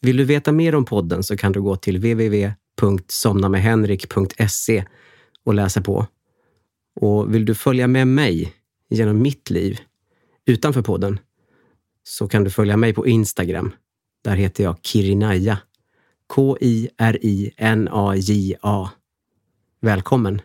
Vill du veta mer om podden så kan du gå till www.somnamedhenrik.se och läsa på. Och vill du följa med mig genom mitt liv utanför podden så kan du följa mig på Instagram. Där heter jag Kirinaja. Kirinaja. Välkommen!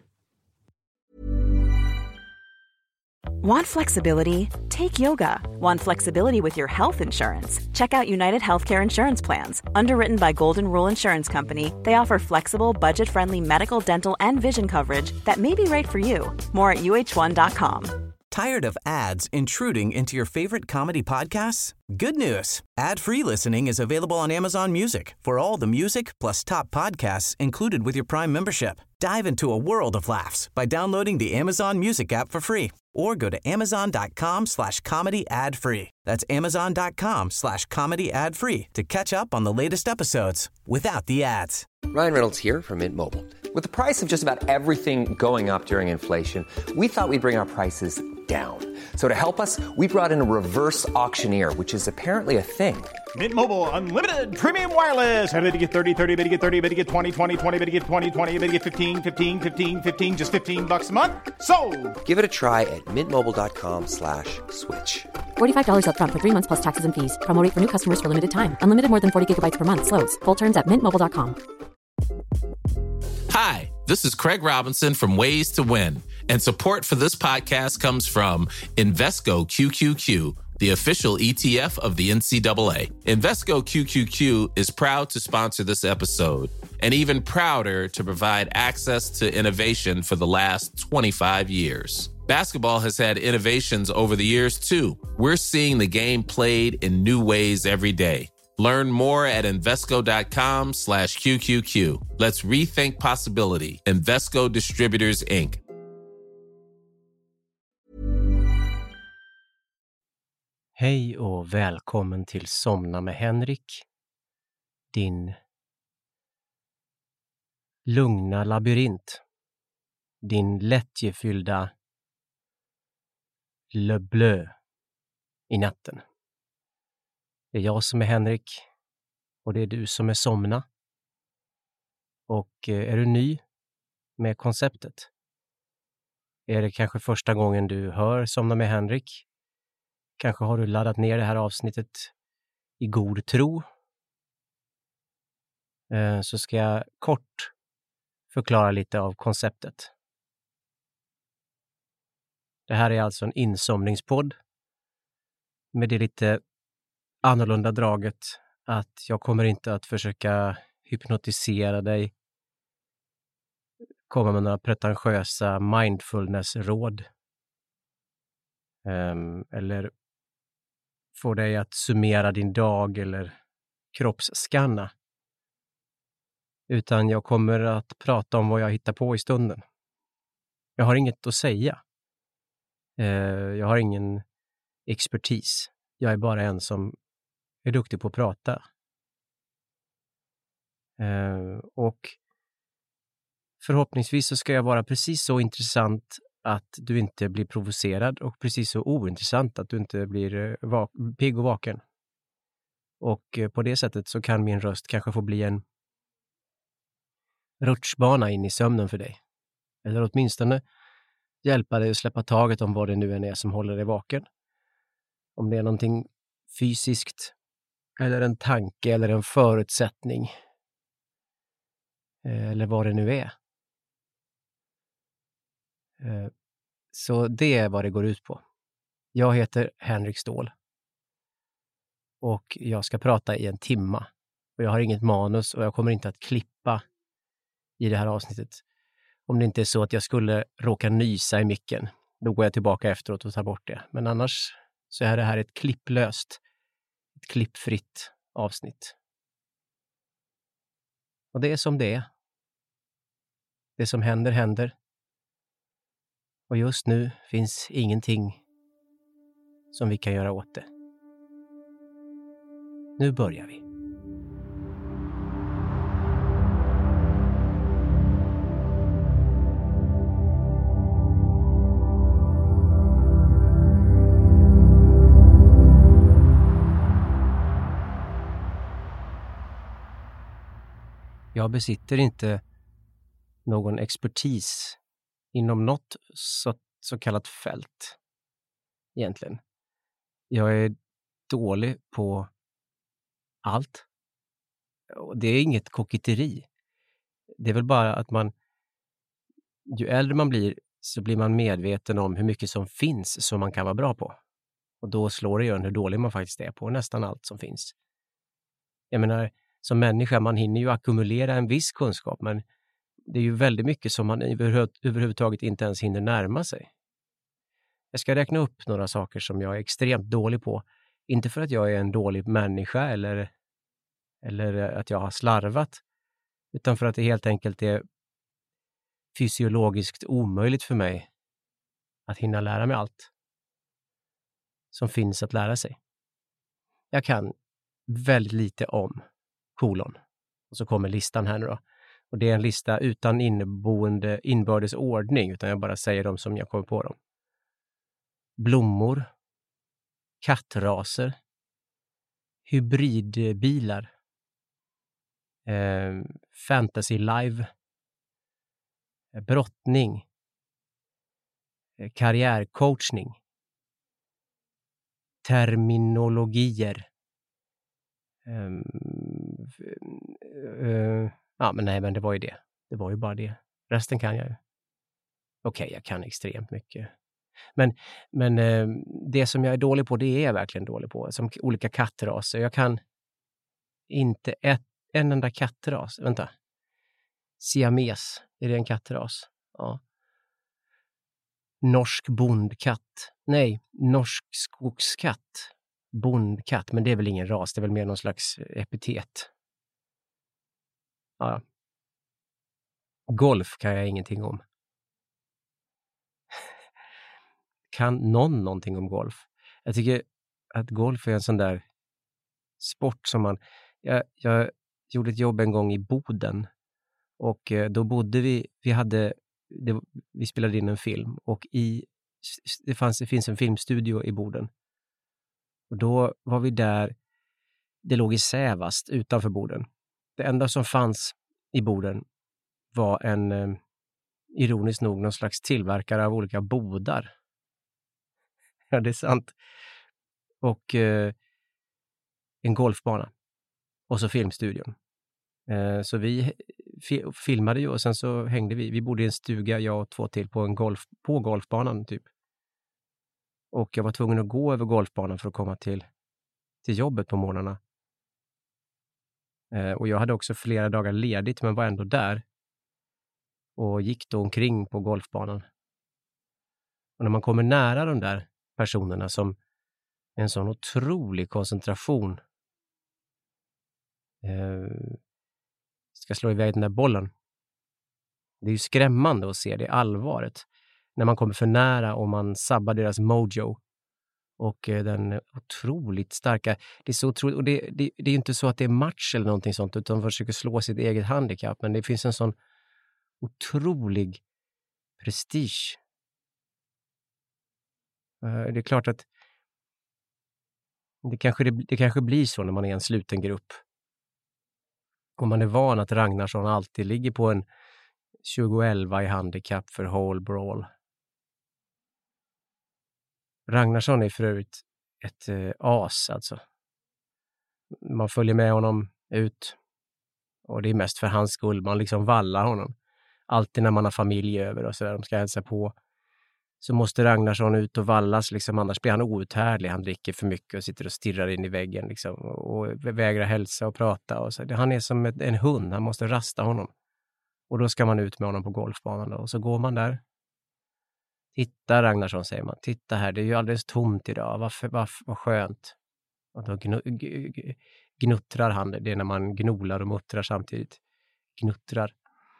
Want flexibility? Take yoga. Want flexibility with your health insurance? Check out United Healthcare Insurance Plans. Underwritten by Golden Rule Insurance Company, they offer flexible, budget-friendly medical, dental, and vision coverage that may be right for you. More at uh1.com. Tired of ads intruding into your favorite comedy podcasts? Good news. Ad-free listening is available on Amazon Music for all the music plus top podcasts included with your Prime membership. Dive into a world of laughs by downloading the Amazon Music app for free or go to amazon.com/comedy ad-free. That's amazon.com/comedy ad-free to catch up on the latest episodes without the ads. Ryan Reynolds here from Mint Mobile. With the price of just about everything going up during inflation, we thought we'd bring our prices down. So to help us, we brought in a reverse auctioneer, which is apparently a thing. Mint Mobile Unlimited Premium Wireless. How to get 30, 30, bit to get 30, bit to get 20, 20, 20, bit to get 20, 20, bit to get 15, 15, 15, 15, just $15 a month? Sold! Give it a try at mintmobile.com/switch. $45 up front for 3 months plus taxes and fees. Promo rate for new customers for limited time. Unlimited more than 40 gigabytes per month. Slows full terms at mintmobile.com. Hi, this is Craig Robinson from Ways to Win, and support for this podcast comes from Invesco QQQ, the official ETF of the NCAA. Invesco QQQ is proud to sponsor this episode, and even prouder to provide access to innovation for the last 25 years. Basketball has had innovations over the years, too. We're seeing the game played in new ways every day. Learn more at Invesco.com/QQQ. Let's rethink possibility. Invesco Distributors, Inc. Hej och välkommen till Somna med Henrik. Din lugna labyrint. Din lättjefyllda Le Bleu i natten. Det är jag som är Henrik och det är du som är Somna. Och är du ny med konceptet? Är det kanske första gången du hör Somna med Henrik? Kanske har du laddat ner det här avsnittet i god tro. Så ska jag kort förklara lite av konceptet. Det här är alltså en insomningspodd med det lite annorlunda draget att jag kommer inte att försöka hypnotisera dig, komma med några pretentiösa mindfulness-råd eller få dig att summera din dag eller kroppsskanna. Utan jag kommer att prata om vad jag hittar på i stunden. Jag har inget att säga. Jag har ingen expertis. Jag är bara en som är duktig på att prata. Och förhoppningsvis så ska jag vara precis så intressant att du inte blir provocerad och precis så ointressant att du inte blir pigg och vaken. Och på det sättet så kan min röst kanske få bli en rutschbana in i sömnen för dig. Eller åtminstone hjälpa dig att släppa taget om vad det nu än är som håller dig vaken. Om det är någonting fysiskt eller en tanke eller en förutsättning eller vad det nu är. Så det är vad det går ut på. Jag heter Henrik Ståhl och jag ska prata i 1 timme. Och jag har inget manus och jag kommer inte att klippa i det här avsnittet. Om det inte är så att jag skulle råka nysa i micken. Då går jag tillbaka efteråt och tar bort det. Men annars så är det här ett klipplöst, ett klippfritt avsnitt. Och det är som det är. Det som händer, händer. Och just nu finns ingenting som vi kan göra åt det. Nu börjar vi. Jag besitter inte någon expertis inom något så kallat fält egentligen. Jag är dålig på allt. Och det är inget koketteri. Det är väl bara att ju äldre man blir så blir man medveten om hur mycket som finns som man kan vara bra på. Och då slår det ju hur dålig man faktiskt är på nästan allt som finns. Jag menar, som människa, man hinner ju ackumulera en viss kunskap, men det är ju väldigt mycket som man överhuvudtaget inte ens hinner närma sig. Jag ska räkna upp några saker som jag är extremt dålig på. Inte för att jag är en dålig människa eller att jag har slarvat, utan för att det helt enkelt är fysiologiskt omöjligt för mig att hinna lära mig allt som finns att lära sig. Jag kan väldigt lite om kolon. Och så kommer listan här nu då. Och det är en lista utan inneboende inbördes ordning, utan jag bara säger dem som jag kommer på dem. Blommor, kattraser, hybridbilar, fantasy live, brottning, karriärcoachning, terminologier. Men det var ju det. Det var ju bara det. Resten kan jag ju. Okej, jag kan extremt mycket. Men det som jag är dålig på, det är jag verkligen dålig på. Som olika kattraser. Jag kan inte en enda kattras. Vänta. Siames. Är det en kattras? Ja. Norsk bondkatt. Nej, norsk skogskatt. Bondkatt, men det är väl ingen ras. Det är väl mer någon slags epitet. Ja. Golf kan jag ingenting om. Kan någonting om golf? Jag tycker att golf är en sån där sport som man... Jag gjorde ett jobb en gång i Boden. Och då bodde vi spelade in en film. Och det finns en filmstudio i Boden. Och då var vi där. Det låg i Sävast utanför Boden. Det enda som fanns i Boden var ironiskt nog, någon slags tillverkare av olika bodar. Ja, det är sant. Och en golfbana. Och så filmstudion. Så vi filmade ju och sen så hängde vi. Vi bodde i en stuga, jag och 2 till, på golfbanan typ. Och jag var tvungen att gå över golfbanan för att komma till jobbet på morgnarna. Och jag hade också flera dagar ledigt, men var ändå där. Och gick då omkring på golfbanan. Och när man kommer nära de där personerna som en sån otrolig koncentration ska slå iväg den där bollen. Det är ju skrämmande att se det allvaret. När man kommer för nära och man sabbar deras mojo. Och den otroligt starka... Det är så otroligt, och det är ju inte så att det är match eller någonting sånt, utan de försöker slå sitt eget handikapp. Men det finns en sån otrolig prestige. Det är klart att det kanske blir så när man är en sluten grupp. Om man är van att Ragnarsson alltid ligger på en 2011 i handikapp för whole brawl. Ragnarsson är för övrigt ett as alltså. Man följer med honom ut. Och det är mest för hans skull. Man liksom vallar honom. Alltid när man har familj över och sådär, de ska hälsa på. Så måste Ragnarsson ut och vallas liksom, annars blir han outhärdlig. Han dricker för mycket och sitter och stirrar in i väggen liksom, och vägrar hälsa och prata. Och så. Han är som en hund, han måste rasta honom. Och då ska man ut med honom på golfbanan då. Och så går man där. Titta Ragnarsson, säger man. Titta här, det är ju alldeles tomt idag. Vad skönt. Och då gnuttrar han. Det är när man gnolar och muttrar samtidigt. Gnuttrar.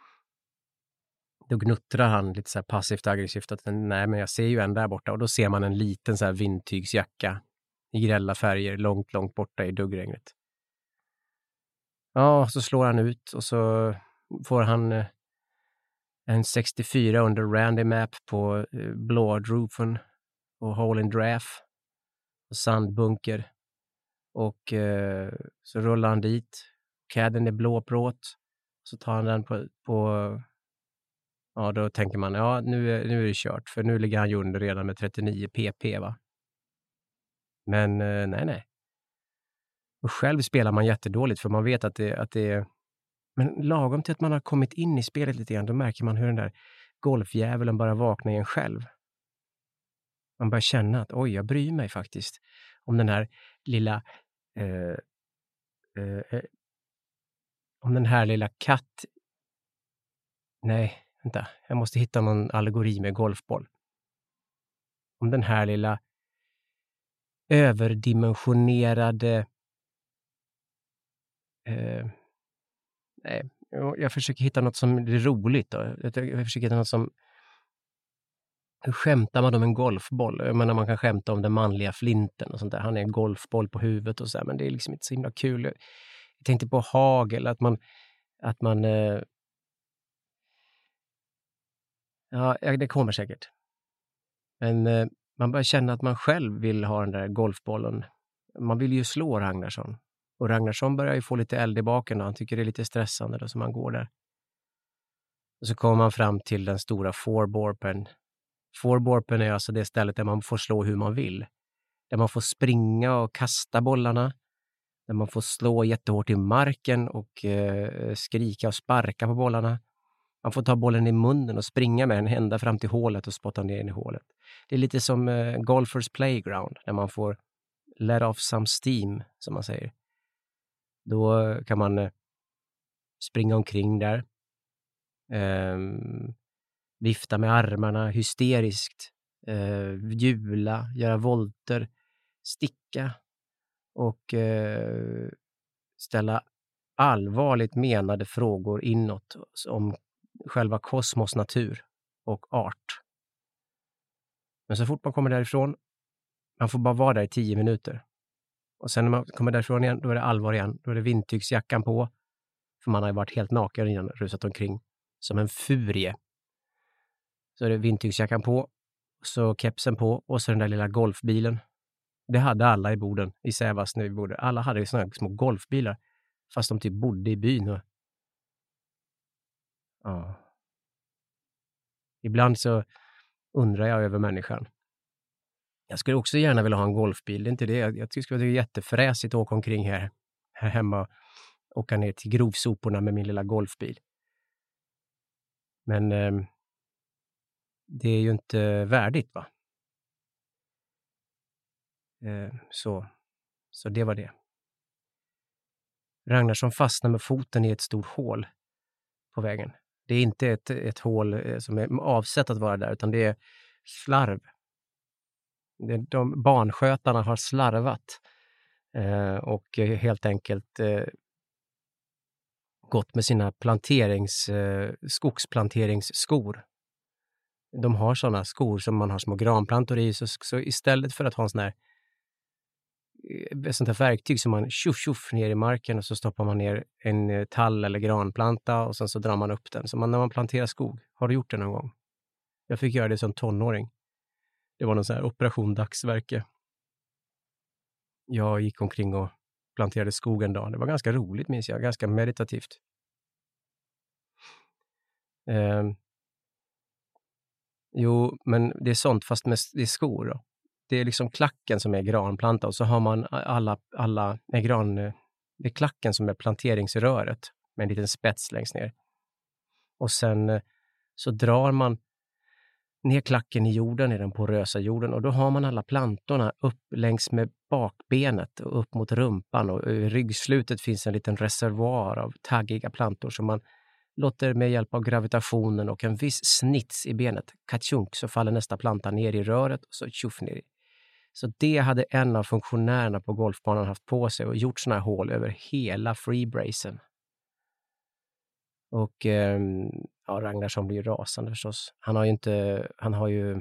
Då gnuttrar han lite så här passivt aggressivt att nej, men jag ser ju en där borta. Och då ser man en liten så här vindtygsjacka i grälla färger långt borta i duggregnet. Ja, så slår han ut och så får han en 64 under Randy Map på blåroofen och hole in draft och sandbunker. Och så rullar han dit. Cadden är blåbråt. Så tar han den på ja, då tänker man, ja, nu är det kört. För nu ligger han ju under redan med 39 pp, va? Men nej. Och själv spelar man jättedåligt för man vet att det är... Men lagom till att man har kommit in i spelet lite grann, då märker man hur den där golfjävulen bara vaknar i en själv. Man börjar känna att oj, jag bryr mig faktiskt om den här lilla om den här lilla katt... Nej, vänta. Jag måste hitta någon allegori med golfboll. Om den här lilla överdimensionerade... nej, jag försöker hitta något som är roligt då. Jag försöker hitta något som... Hur skämtar man om en golfboll? Jag menar, man kan skämta om den manliga flinten och sånt där. Han är en golfboll på huvudet och så här, men det är liksom inte så himla kul. Jag tänkte på hagel, att man ja, det kommer säkert. Men man börjar känna att man själv vill ha den där golfbollen. Man vill ju slå Ragnarsson. Och Ragnarsson börjar ju få lite eld i baken och han tycker det är lite stressande då som man går där. Och så kommer man fram till den stora fourborpen. Fourborpen är alltså det stället där man får slå hur man vill. Där man får springa och kasta bollarna. Där man får slå jättehårt i marken och skrika och sparka på bollarna. Man får ta bollen i munnen och springa med den ända fram till hålet och spotta ner den i hålet. Det är lite som Golfers Playground där man får let off some steam, som man säger. Då kan man springa omkring där. Vifta med armarna hysteriskt. Hjula, göra volter, sticka och ställa allvarligt menade frågor inåt om själva kosmos natur och art. Men så fort man kommer därifrån, man får bara vara där i 10 minuter. Och sen när man kommer därifrån igen, då är det allvar igen. Då är det vindtygsjackan på. För man har ju varit helt naken innan, rusat omkring som en furie. Så är det vindtygsjackan på, så kepsen på och så den där lilla golfbilen. Det hade alla i Boden, i Sävast när vi bodde. Alla hade ju såna här små golfbilar. Fast de typ bodde i byn. Och... ja. Ibland så undrar jag över människan. Jag skulle också gärna vilja ha en golfbil. Det är inte det. Jag tycker det är jättefräsigt att åka omkring här hemma och åka ner till grovsoporna med min lilla golfbil. Men det är ju inte värdigt, va? Så det var det. Ragnarsson fastnar med foten i ett stort hål på vägen. Det är inte ett hål som är avsett att vara där, utan det är slarv. De barnskötarna har slarvat och helt enkelt gått med sina skogsplanteringsskor. De har sådana skor som man har små granplantor i, så istället för att ha en sån här sånt här verktyg som man tjoff ner i marken och så stoppar man ner en tall eller granplanta och sen så drar man upp den. Så när man planterar skog, har du gjort det någon gång? Jag fick göra det som tonåring. Det var någon sån här operation dagsverke. Jag gick omkring och planterade skog en dag. Det var ganska roligt, minns jag. Ganska meditativt. Jo, men det är sånt fast det är skor då. Det är liksom klacken som är granplanta och så har man alla det är klacken som är planteringsröret med en liten spets längst ner. Och sen så drar man ner klacken i jorden, i den porösa jorden, och då har man alla plantorna upp längs med bakbenet och upp mot rumpan, och i ryggslutet finns en liten reservoar av taggiga plantor som man låter med hjälp av gravitationen och en viss snits i benet, katschunk, så faller nästa planta ner i röret och så tjoff ner i. Så det hade en av funktionärerna på golfbanan haft på sig och gjort såna här hål över hela freebrazen. Och Ragnarsson blir ju rasande förstås. Han har ju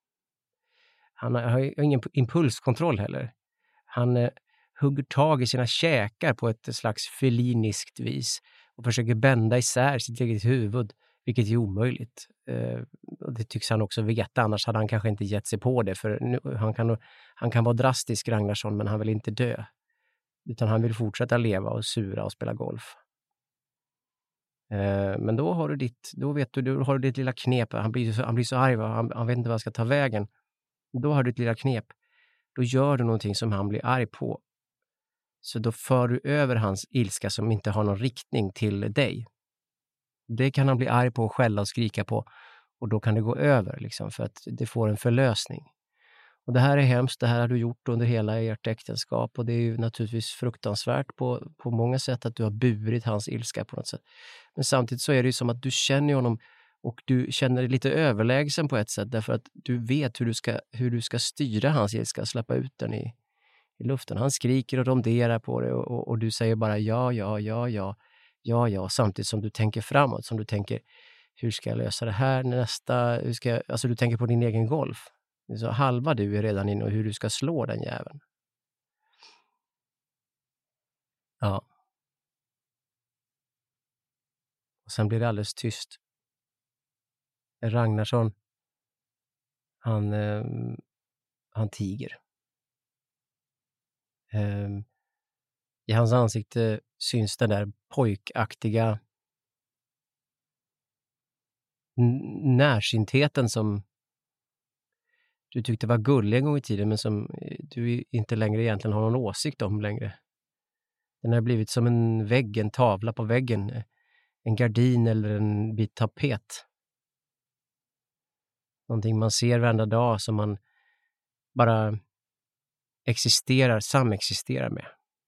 ingen impulskontroll heller. Han hugger tag i sina käkar på ett slags feliniskt vis och försöker bända isär sitt eget huvud, vilket är omöjligt. Och det tycks han också veta, annars hade han kanske inte gett sig på det, för nu, han kan vara drastisk, Ragnarsson, men han vill inte dö. Utan han vill fortsätta leva och sura och spela golf. Men då har du då har du ditt lilla knep. Han blir så arg, han vet inte vad han ska ta vägen. Då har du ditt lilla knep. Då gör du någonting som han blir arg på. Så då för du över hans ilska som inte har någon riktning till dig. Det kan han bli arg på, skälla och skrika på. Och då kan det gå över liksom, för att det får en förlösning. Och det här är hemskt, det här har du gjort under hela ert äktenskap. Och det är ju naturligtvis fruktansvärt på många sätt att du har burit hans ilska på något sätt. Men samtidigt så är det ju som att du känner honom och du känner dig lite överlägsen på ett sätt. Därför att du vet hur du ska styra hans ilska, släppa ut den i luften. Han skriker och ronderar på det och du säger bara ja. Samtidigt som du tänker framåt, som du tänker, hur ska jag lösa det här alltså du tänker på din egen golf. Så halva du är redan inne och hur du ska slå den jäveln. Ja. Och sen blir det alldeles tyst. Ragnarsson, han tiger. I hans ansikte syns den där pojkaktiga närsyntheten som du tyckte var gullig en gång i tiden, men som du inte längre egentligen har någon åsikt om längre. Den har blivit som en vägg, en tavla på väggen, en gardin eller en bit tapet. Någonting man ser varenda dag som man bara samexisterar med.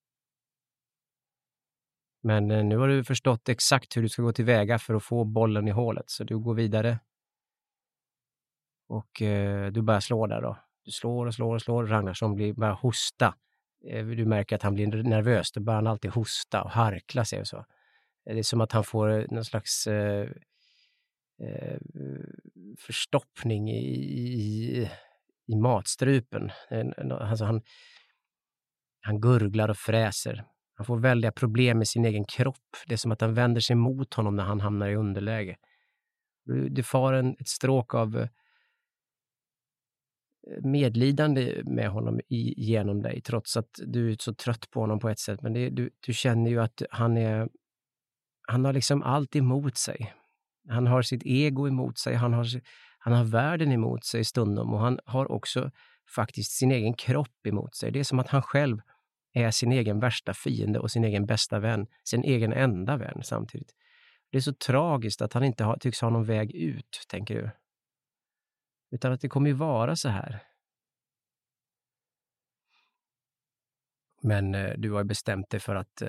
Men nu har du förstått exakt hur du ska gå tillväga för att få bollen i hålet. Så du går vidare. Och du börjar slå där då. Du slår. Ragnarsson börjar hosta. Du märker att han blir nervös. Då börjar han alltid hosta och harkla sig och så. Det är som att han får någon slags förstoppning i matstrupen. Alltså han gurglar och fräser. Han får väldiga problem med sin egen kropp. Det är som att han vänder sig mot honom när han hamnar i underläge. Du får ett stråk av medlidande med honom genom dig, trots att du är så trött på honom på ett sätt. Men du känner ju att han har liksom allt emot sig. Han har sitt ego emot sig. Han har världen emot sig stundom, och han har också faktiskt sin egen kropp emot sig. Det är som att han själv är sin egen värsta fiende och sin egen bästa vän, sin egen enda vän samtidigt. Det är så tragiskt att han inte tycks ha någon väg ut, tänker du. Utan att det kommer ju vara så här. Men du har bestämt dig för att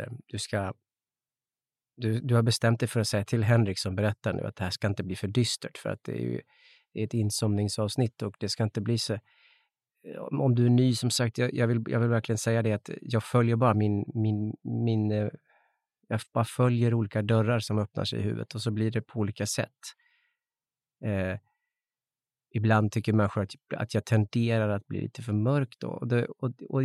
du har bestämt dig för att säga till Henrik som berättar nu att det här ska inte bli för dystert, för att det är ju ett insomningsavsnitt och det ska inte bli så. Om du är ny, som sagt, jag vill verkligen säga det, att jag följer bara jag bara följer olika dörrar som öppnar sig i huvudet, och så blir det på olika sätt. Ibland tycker människor att jag tenderar att bli lite för mörk då. Och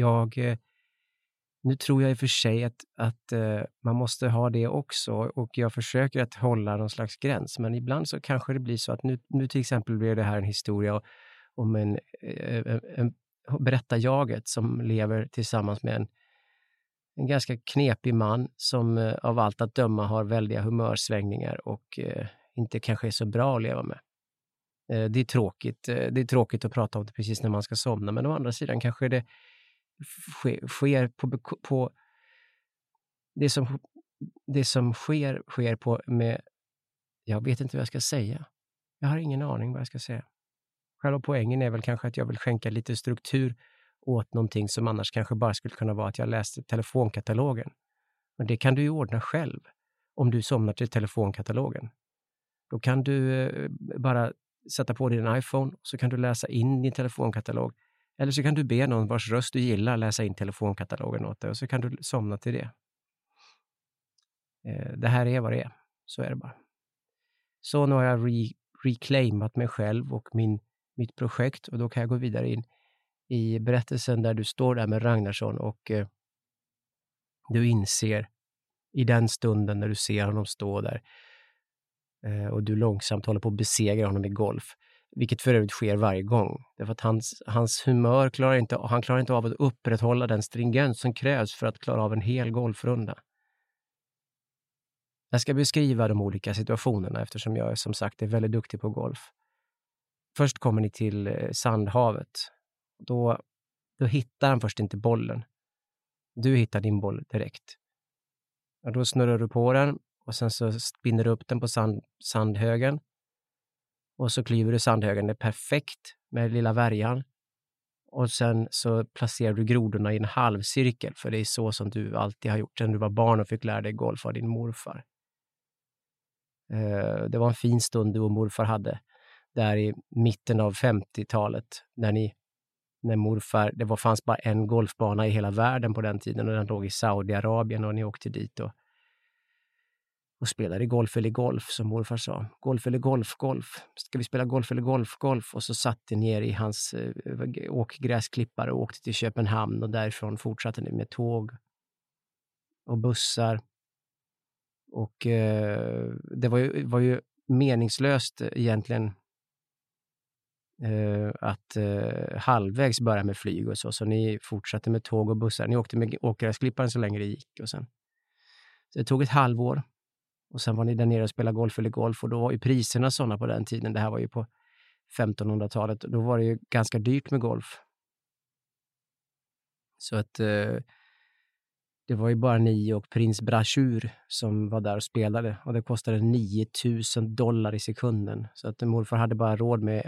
nu tror jag i och för sig att man måste ha det också, och jag försöker att hålla någon slags gräns, men ibland så kanske det blir så att nu till exempel blir det här en historia om en berättarjaget som lever tillsammans med en ganska knepig man som av allt att döma har väldiga humörsvängningar och inte kanske är så bra att leva med. Det är tråkigt att prata om det precis när man ska somna, men å andra sidan kanske det sker på det som sker på med, jag vet inte vad jag ska säga. Jag har ingen aning vad jag ska säga. Själva poängen är väl kanske att jag vill skänka lite struktur åt någonting som annars kanske bara skulle kunna vara att jag läste telefonkatalogen. Och det kan du ju ordna själv om du somnar till telefonkatalogen. Då kan du bara sätta på din iPhone, och så kan du läsa in din telefonkatalog. Eller så kan du be någon vars röst du gillar läsa in telefonkatalogen åt dig, och så kan du somna till det. Det här är vad det är. Så är det bara. Så nu har jag reclaimat mig själv och mitt projekt, och då kan jag gå vidare in i berättelsen där du står där med Ragnarsson, och du inser i den stunden när du ser honom stå där och du långsamt håller på att besegra honom i golf, vilket för övrigt sker varje gång, därför att hans humör klarar inte av att upprätthålla den stringens som krävs för att klara av en hel golfrunda. Jag ska beskriva de olika situationerna eftersom jag som sagt är väldigt duktig på golf. Först kommer ni till Sandhavet. Då hittar han först inte bollen. Du hittar din boll direkt. Och då snurrar du på den och sen så spinner du upp den på sandhögen. Och så kliver du sandhögen. Det är perfekt med lilla värjan. Och sen så placerar du grodorna i en halvcirkel. För det är så som du alltid har gjort sedan du var barn och fick lära dig golf av din morfar. Det var en fin stund du och morfar hade. Där i mitten av 50-talet. När morfar, det fanns bara en golfbana i hela världen på den tiden. Och den låg i Saudiarabien och ni åkte dit och spelade golf eller golf som morfar sa. Golf eller golf. Ska vi spela golf eller golf? Och så satt ni ner i hans åkgräsklippare och åkte till Köpenhamn. Och därifrån fortsatte ni med tåg och bussar. Och det var ju meningslöst egentligen att halvvägs börja med flyg och så ni fortsatte med tåg och bussar. Ni åkte med åkgräsklipparen så länge det gick och sen. Så det tog ett halvår och sen var ni där nere och spelade golf eller golf och då var ju priserna sådana på den tiden. Det här var ju på 1500-talet. Då var det ju ganska dyrt med golf. Så att det var ju bara ni och prins Brasur som var där och spelade och det kostade $9,000 i sekunden. Så att morfar hade bara råd med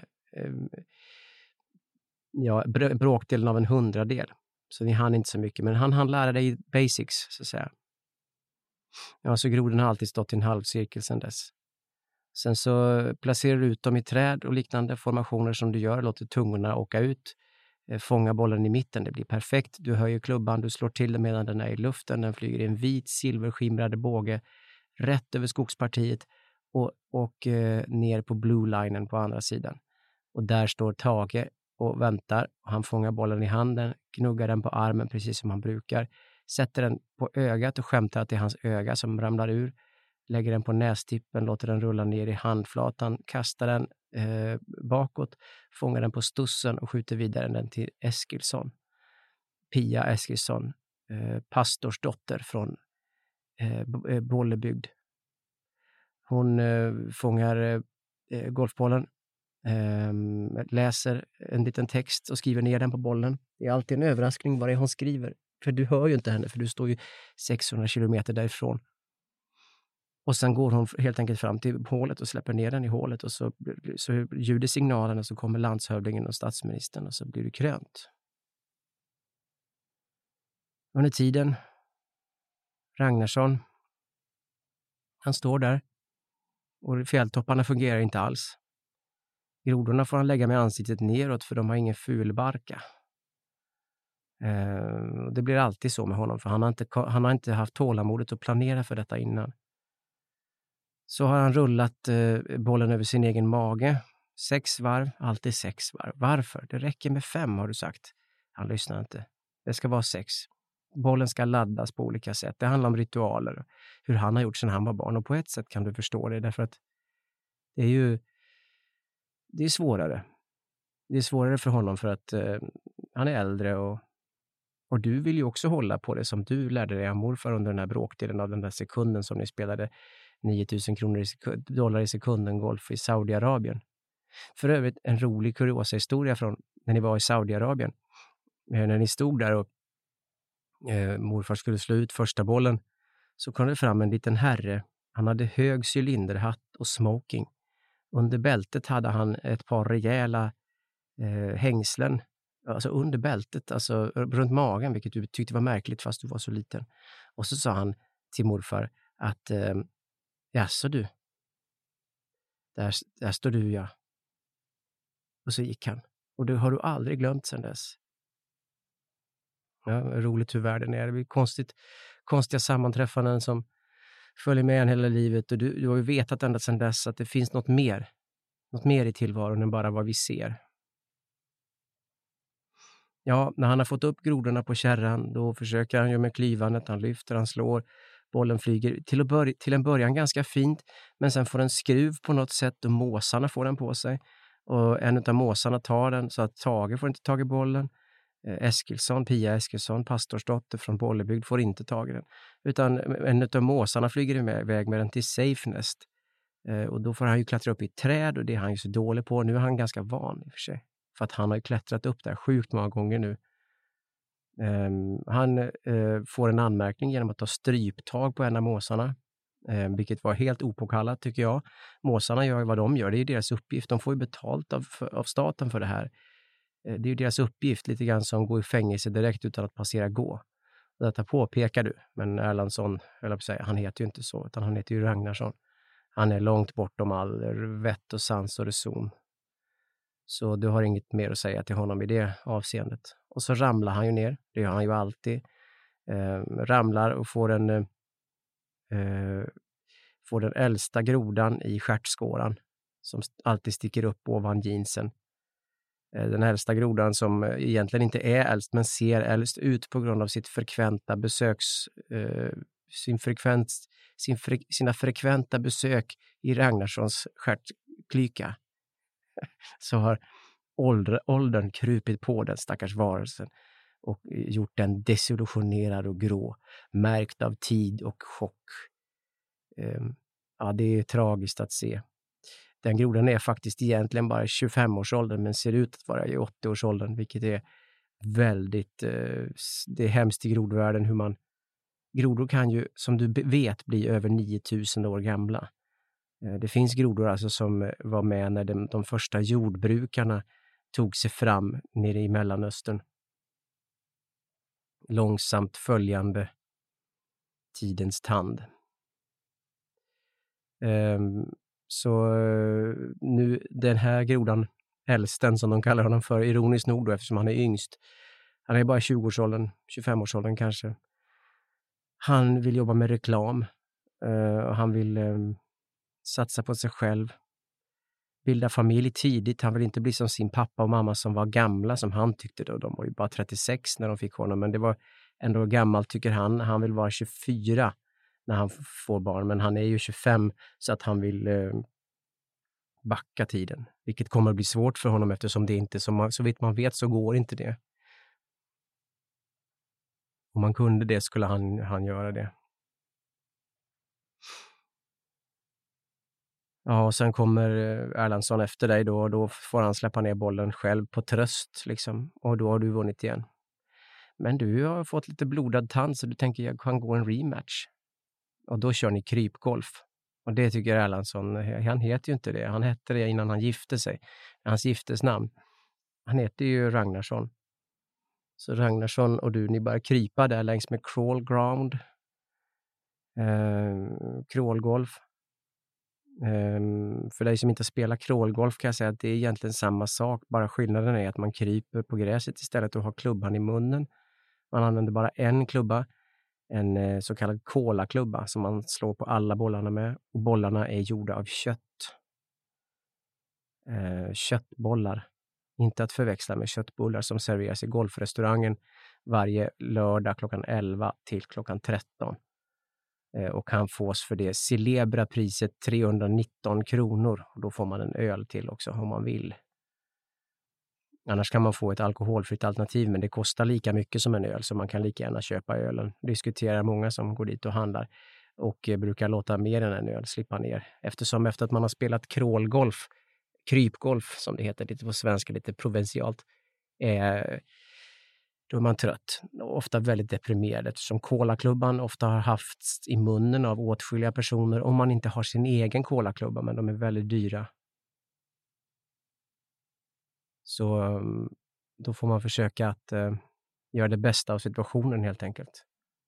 bråkdelen av en 100-del. Så ni hann inte så mycket. Men han lärde dig basics, så att säga. Ja, så grodorna har alltid stått i en halvcirkel sedan dess. Sen så placerar du ut dem i träd och liknande formationer som du gör. Låter tungorna åka ut. Fånga bollen i mitten, det blir perfekt. Du höjer klubban, du slår till den medan den är i luften. Den flyger i en vit silverskimrade båge rätt över skogspartiet och ner på blue linen på andra sidan. Och där står Tage och väntar. Och han fångar bollen i handen, gnuggar den på armen precis som han brukar. Sätter den på ögat och skämtar att det är hans öga som ramlar ur. Lägger den på nästippen, låter den rulla ner i handflatan, kastar den bakåt, fångar den på stussen och skjuter vidare den till Eskilsson. Pia Eskilsson, pastorsdotter från Bollebygd. Hon fångar golfbollen, läser en liten text och skriver ner den på bollen. Det är alltid en överraskning vad det är hon skriver. För du hör ju inte henne, för du står ju 600 kilometer därifrån. Och sen går hon helt enkelt fram till hålet och släpper ner den i hålet. Och så ljuder signalen och så kommer landshövdingen och statsministern och så blir det krönt. Under tiden, Ragnarsson, han står där. Och fjälltopparna fungerar inte alls. Grodorna får han lägga med ansiktet neråt för de har ingen fulbarka. Det blir alltid så med honom för han har inte haft tålamodet att planera för detta innan. Så har han rullat bollen över sin egen mage. 6 varv, alltid 6 varv. Varför? Det räcker med 5 har du sagt. Han lyssnar inte. Det ska vara 6. Bollen ska laddas på olika sätt. Det handlar om ritualer. Hur han har gjort sedan han var barn. Och på ett sätt kan du förstå det. Därför att det är svårare. Det är svårare för honom för att han är äldre och du vill ju också hålla på det som du lärde dig av morfar under den här bråkdelen av den där sekunden som ni spelade $9,000 i sekunden golf i Saudiarabien. För övrigt en rolig kuriosa historia från när ni var i Saudiarabien. När ni stod där och morfar skulle slå ut första bollen så kom det fram en liten herre. Han hade hög cylinderhatt och smoking. Under bältet hade han ett par rejäla hängslen. Alltså under bältet, alltså runt magen, vilket du tyckte var märkligt fast du var så liten. Och så sa han till morfar att jaså du, där står du ja. Och så gick han. Och det har du aldrig glömt sedan dess. Ja, roligt hur världen är. Det blir konstiga sammanträffanden som följer med en hela livet. Och du har ju vetat ända sedan dess att det finns något mer i tillvaron än bara vad vi ser. Ja, när han har fått upp grodorna på kärran, då försöker han ju med klyvandet, han lyfter, han slår, bollen flyger till en början ganska fint, men sen får den skruv på något sätt och måsarna får den på sig. Och en av måsarna tar den så att Tage får inte tag i bollen. Pia Eskilsson, pastorsdotter från Bollebygd, får inte tag i den. Utan en av måsarna flyger iväg med den till Safenest. Och då får han ju klättra upp i ett träd och det är han ju så dålig på. Nu är han ganska van i och för sig. För att han har ju klättrat upp där sjukt många gånger nu. Han får en anmärkning genom att ta stryptag på en av måsarna. Vilket var helt opåkallat tycker jag. Måsarna gör vad de gör, det är deras uppgift. De får ju betalt av staten för det här. Det är ju deras uppgift, lite grann som gå i fängelse direkt utan att passera gå. Detta påpekar du, men Erlandsson, han heter ju inte så, utan han heter ju Ragnarsson. Han är långt bortom all vett och sans och reson. Så du har inget mer att säga till honom i det avseendet. Och så ramlar han ju ner, det gör han ju alltid. Ramlar och får den äldsta grodan i stjärtskåran som alltid sticker upp ovan jeansen. Den äldsta grodan som egentligen inte är äldst men ser äldst ut på grund av sitt frekventa sina frekventa besök i Ragnarssons stjärtklyka. Så har åldern krupit på den stackars varelsen och gjort den desillusionerad och grå, märkt av tid och chock. Ja, det är tragiskt att se. Den grodan är faktiskt egentligen bara 25-årsåldern men ser ut att vara i 80-årsåldern, vilket är väldigt, det är hemskt i grodvärlden hur grodor kan ju, som du vet, bli över 9000 år gamla. Det finns grodor alltså som var med när de första jordbrukarna tog sig fram nere i Mellanöstern. Långsamt följande tidens tand. Så nu den här grodan, äldsten som de kallar honom för, ironiskt nog då, eftersom han är yngst. Han är bara 20-årsåldern, 25-årsåldern kanske. Han vill jobba med reklam. Och han vill satsa på sig själv. Bilda familj tidigt. Han vill inte bli som sin pappa och mamma som var gamla som han tyckte då. De var ju bara 36 när de fick honom. Men det var ändå gammalt tycker han. Han vill vara 24 när han får barn. Men han är ju 25 så att han vill backa tiden. Vilket kommer att bli svårt för honom eftersom det inte, så vitt man vet så går inte det. Om man kunde det skulle han göra det. Ja, och sen kommer Erlandsson efter dig då och då får han släppa ner bollen själv på tröst liksom. Och då har du vunnit igen. Men du har fått lite blodad tand så du tänker jag kan gå en rematch. Och då kör ni krypgolf. Och det tycker Erlandsson, han heter ju inte det. Han hette det innan han gifte sig. Hans giftesnamn. Han heter ju Ragnarsson. Så Ragnarsson och du, ni bara krypa där längs med crawl ground. Crawlgolf. För dig som inte spelar crawlgolf kan jag säga att det är egentligen samma sak. Bara skillnaden är att man kryper på gräset istället och har klubban i munnen. Man använder bara en klubba. En så kallad kolaklubba som man slår på alla bollarna med. Och bollarna är gjorda av kött. Köttbollar. Inte att förväxla med köttbullar som serveras i golfrestaurangen varje lördag klockan 11 till klockan 13. Och kan fås för det celebra priset 319 kronor. Och då får man en öl till också om man vill. Annars kan man få ett alkoholfritt alternativ men det kostar lika mycket som en öl så man kan lika gärna köpa ölen. Diskuterar många som går dit och handlar och brukar låta mer än en öl slippa ner. Eftersom efter att man har spelat crawlgolf, krypgolf som det heter lite på svenska, lite provincialt, då är man trött. Ofta väldigt deprimerad eftersom kolaklubban ofta har haft i munnen av åtskilliga personer om man inte har sin egen kolaklubba men de är väldigt dyra. Så då får man försöka att göra det bästa av situationen helt enkelt.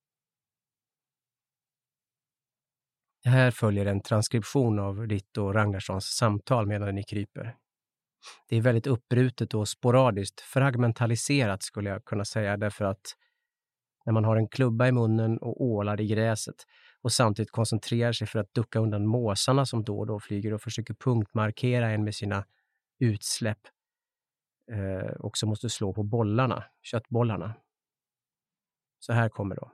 Här följer en transkription av ditt och Ragnarssons samtal medan ni kryper. Det är väldigt uppbrutet och sporadiskt, fragmentaliserat skulle jag kunna säga, därför att när man har en klubba i munnen och ålar i gräset och samtidigt koncentrerar sig för att ducka undan måsarna som då och då flyger och försöker punktmarkera en med sina utsläpp, också måste slå på bollarna, köttbollarna. Så här kommer då.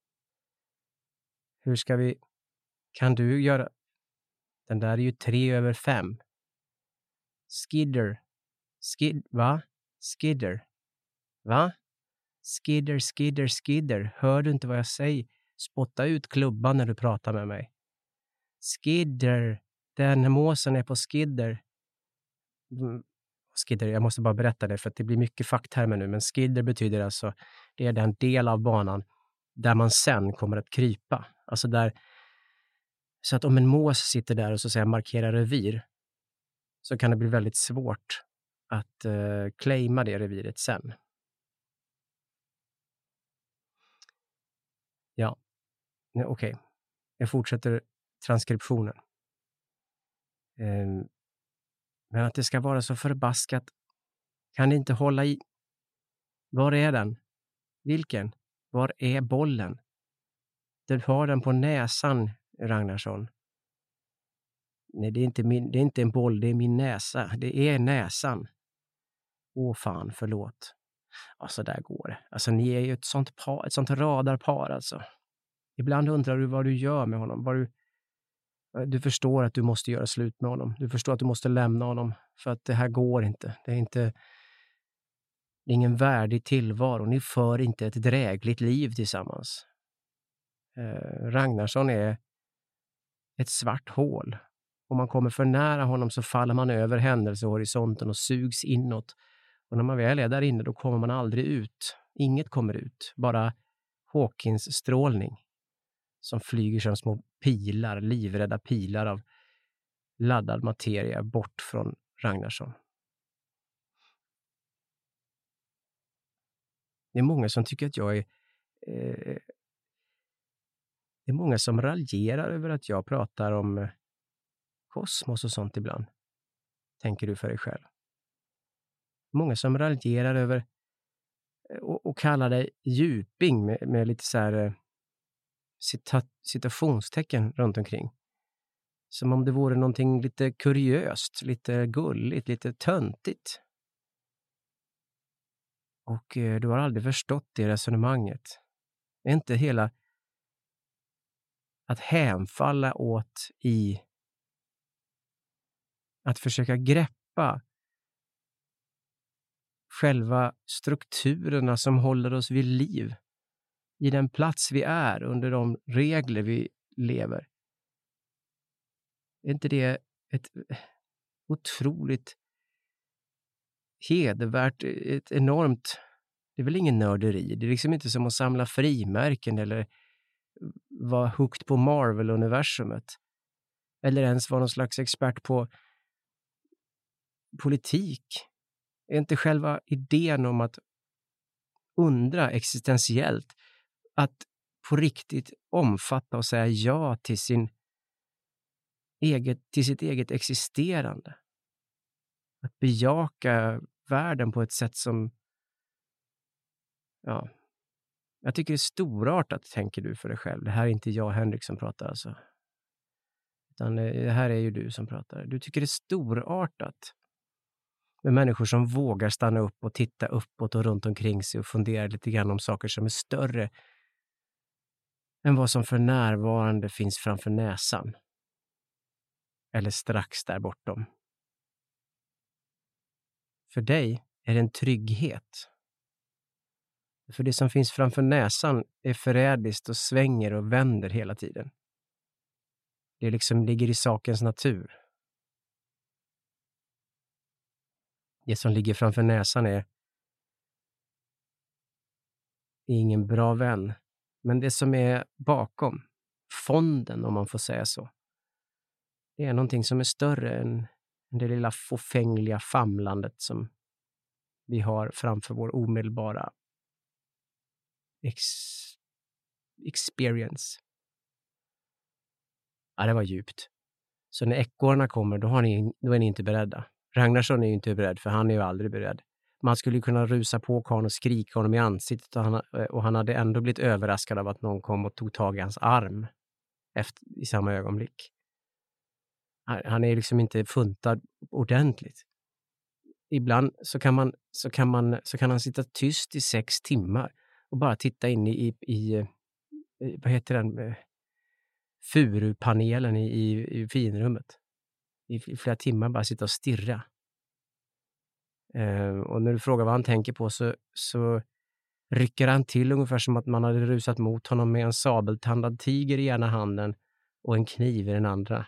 Hur ska vi... Kan du göra... Den där är ju 3/5. Skidder. Va? Skidder. Va? Skidder, skidder, skidder. Hör du inte vad jag säger? Spotta ut klubban när du pratar med mig. Skidder. Den måsen är på skidder. Skidder, jag måste bara berätta det för att det blir mycket facktermer nu. Men skidder betyder alltså, det är den del av banan där man sen kommer att krypa. Alltså där, så att om en mås sitter där och så att säga markerar revir, så kan det bli väldigt svårt att claima det reviret sen. Ja, okej. Jag fortsätter transkriptionen. Men att det ska vara så förbaskat, kan det inte hålla i. Var är den? Vilken? Var är bollen? Du har den på näsan, Ragnarsson. Nej, det är inte en boll, det är min näsa. Det är näsan. Åh fan, förlåt. Alltså där går det. Alltså ni är ju ett sånt radarpar alltså. Ibland undrar du vad du gör med honom. Du förstår att du måste göra slut med honom. Du förstår att du måste lämna honom. För att det här går inte. Det är ingen värdig tillvaro. Ni för inte ett drägligt liv tillsammans. Ragnarsson är ett svart hål. Om man kommer för nära honom så faller man över händelsehorisonten och sugs inåt. Och när man väl är där inne då kommer man aldrig ut. Inget kommer ut. Bara Hawkins strålning. Som flyger som små pilar, livrädda pilar av laddad materia bort från Ragnarsson. Det är många som tycker att jag är... det är många som raljerar över att jag pratar om kosmos och sånt ibland. Tänker du för dig själv? Många som raljerar över och kallar det djuping med lite så här citationstecken runt omkring. Som om det vore någonting lite kuriöst, lite gulligt, lite töntigt. Och du har aldrig förstått det resonemanget. Det är inte hela att hänfalla åt i att försöka greppa själva strukturerna som håller oss vid liv i den plats vi är under de regler vi lever. Är inte det ett otroligt hedervärt, ett enormt, det är väl ingen nörderi, det är liksom inte som att samla frimärken eller vara hooked på Marvel-universumet eller ens vara någon slags expert på politik. Är inte själva idén om att undra existentiellt, att på riktigt omfatta och säga ja till sitt eget existerande. Att bejaka världen på ett sätt som, ja, jag tycker det är storartat, tänker du för dig själv. Det här är inte jag, Henrik, som pratar alltså. Utan det här är ju du som pratar. Du tycker det är storartat med människor som vågar stanna upp och titta uppåt och runt omkring sig och fundera lite grann om saker som är större än vad som för närvarande finns framför näsan. Eller strax där bortom. För dig är det en trygghet. För det som finns framför näsan är förrädiskt och svänger och vänder hela tiden. Det liksom ligger i sakens natur. Det som ligger framför näsan är ingen bra vän. Men det som är bakom, fonden om man får säga så, det är någonting som är större än det lilla fåfängliga famlandet som vi har framför vår omedelbara experience. Ja, det var djupt. Så när ekorrarna kommer, då är ni inte beredda. Ragnarsson är ju inte beredd, för han är ju aldrig beredd. Man skulle ju kunna rusa på karln och skrika honom i ansiktet och han hade ändå blivit överraskad av att någon kom och tog tag i hans arm i samma ögonblick. Han är liksom inte funtad ordentligt. Ibland så kan han sitta tyst i 6 timmar och bara titta in i vad heter den, furupanelen i finrummet. I flera timmar bara sitta och stirra. Och när du frågar vad han tänker på så rycker han till ungefär som att man hade rusat mot honom med en sabeltandad tiger i ena handen och en kniv i den andra.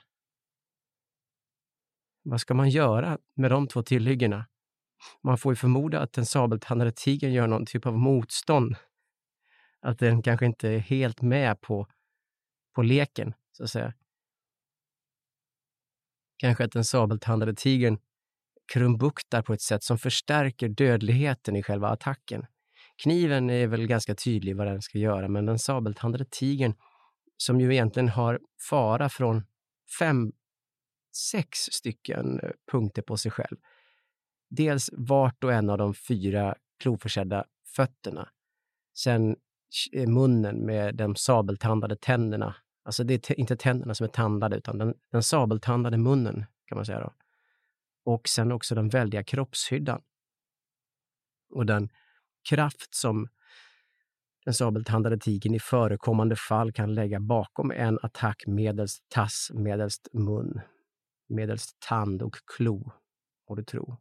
Vad ska man göra med de två tillhyggena? Man får ju förmoda att den sabeltandade tigern gör någon typ av motstånd. Att den kanske inte är helt med på leken, så att säga. Kanske att den sabeltandade tigern krumbuktar på ett sätt som förstärker dödligheten i själva attacken. Kniven är väl ganska tydlig vad den ska göra, men den sabeltandade tigern, som ju egentligen har fara från 5-6 stycken punkter på sig själv. Dels vart och en av de 4 kloförsedda fötterna. Sen munnen med de sabeltandade tänderna. Alltså det är inte tänderna som är tandade, utan den sabeltandade munnen, kan man säga då. Och sen också den väldiga kroppshyddan. Och den kraft som den sabeltandade tigern i förekommande fall kan lägga bakom en attack medelst tass, medelst mun, medelst tand och klo, må du tro.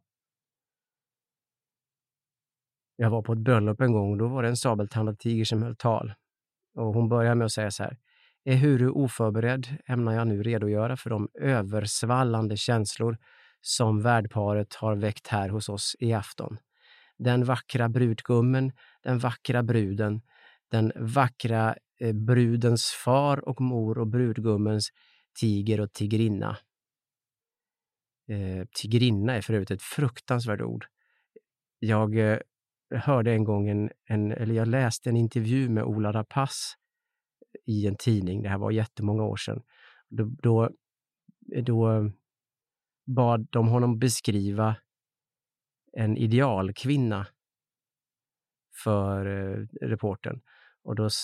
Jag var på ett bröllop en gång och då var det en sabeltandad tiger som höll tal. Och hon började med att säga så här: ehuru oförberedd ämnar jag nu redogöra för de översvallande känslor som värdparet har väckt här hos oss i afton. Den vackra brudgummen, den vackra bruden, den vackra brudens far och mor och brudgummens tiger och tigrinna. Tigrinna är för övrigt ett fruktansvärt ord. Jag hörde en gång eller jag läste en intervju med Ola Rapace i en tidning. Det här var jättemånga år sedan. Då bad de honom beskriva en idealkvinna för reportern. Och då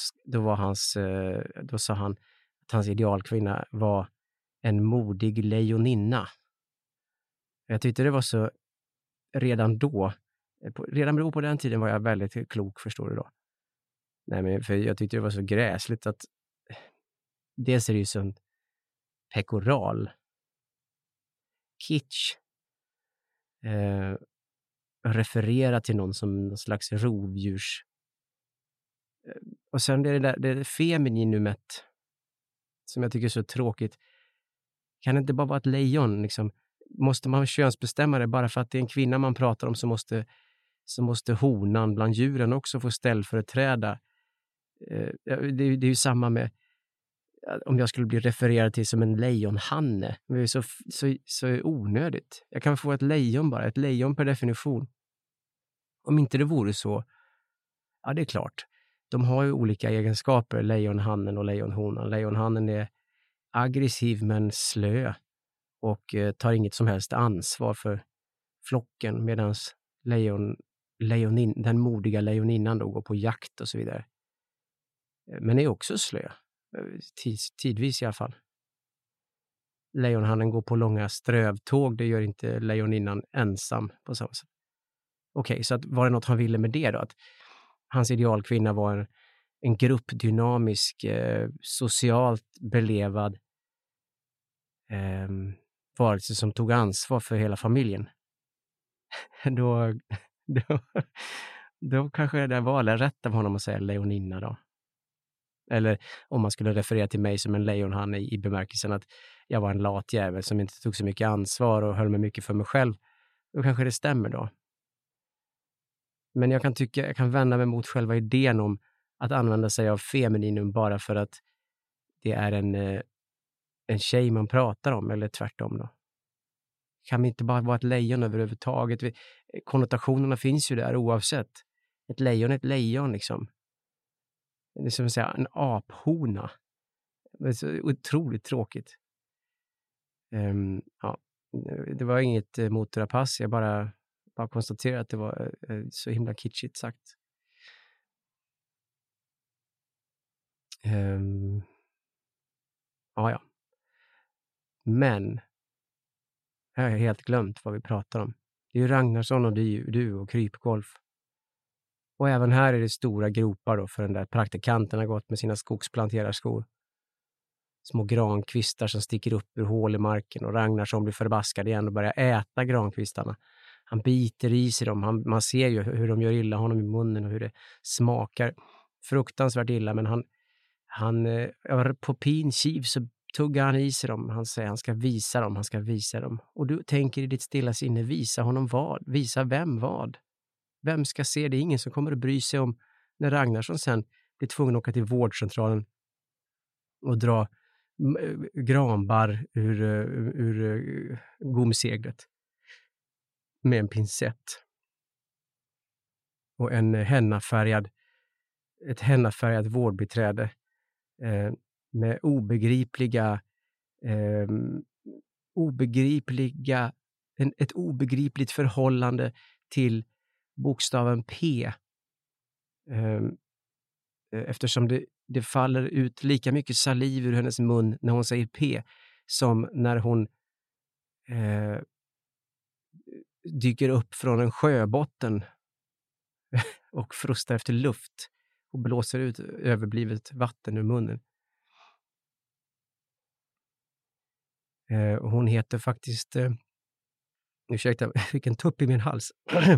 sa han att hans idealkvinna var en modig lejoninna. Jag tyckte det var så redan på den tiden var jag väldigt klok, förstår du då. Nej, men för jag tyckte det var så gräsligt att dels är det ju sån pekoral kitsch. Referera till någon som någon slags rovdjurs. Och sen det femininumet som jag tycker är så tråkigt. Kan det inte bara vara ett lejon liksom? Måste man könsbestämma det bara för att det är en kvinna man pratar om, så måste honan bland djuren också få ställföreträda. Det är ju samma med om jag skulle bli refererad till som en lejonhanne. Det är så onödigt. Jag kan få ett lejon bara, ett lejon per definition. Om inte det vore så, ja det är klart. De har ju olika egenskaper, lejonhannen och lejonhonan. Lejonhannen är aggressiv men slö och tar inget som helst ansvar för flocken, medan den modiga lejoninnan då går på jakt och så vidare. Men är också slö. Tidvis i alla fall. Lejonhannen går på långa strövtåg, det gör inte lejoninnan ensam på samma sätt. Okej, så att var det något han ville med det då? Att hans idealkvinna var en gruppdynamisk, socialt belevad varelse som tog ansvar för hela familjen. Då kanske det var rätt av honom att säga lejoninna då. Eller om man skulle referera till mig som en lejonhanne i bemärkelsen att jag var en lat jävel som inte tog så mycket ansvar och höll mig mycket för mig själv. Då kanske det stämmer då. Men jag kan vända mig mot själva idén om att använda sig av femininum bara för att det är en tjej man pratar om, eller tvärtom då. Kan vi inte bara vara ett lejon överhuvudtaget? Konnotationerna finns ju där oavsett. Ett lejon är ett lejon liksom. Det är som att säga en aphona. Det är så otroligt tråkigt. Ja, det var inget mot Rapace. Jag bara konstaterar att det var så himla kitschigt sagt. Ja. Men jag har helt glömt vad vi pratar om. Det är ju Ragnarsson och du och krypgolf. Och även här är det stora gropar då för den där praktikanten har gått med sina skogsplanterarskor. Små grankvistar som sticker upp ur hål i marken och Ragnarsson blir förbaskad igen och börjar äta grankvistarna. Han biter i sig dem. Man ser ju hur de gör illa honom i munnen och hur det smakar fruktansvärt illa. Men han på pin kiv så tuggar han i sig dem. Han säger han ska visa dem. Och du tänker i ditt stilla sinne, visa honom vad? Visa vem vad? Vem ska se? Det är ingen som kommer att bry sig om när Ragnarsson sen blir tvungen att åka till vårdcentralen och dra granbarr ur gomseglet med en pincett. Och ett hennafärgad vårdbiträde med ett obegripligt förhållande till bokstaven P. Eftersom det faller ut lika mycket saliv ur hennes mun när hon säger P som när hon dyker upp från en sjöbotten och frustar efter luft och blåser ut överblivet vatten ur munnen. Hon heter faktiskt ursäkta, jag fick en tupp i min hals.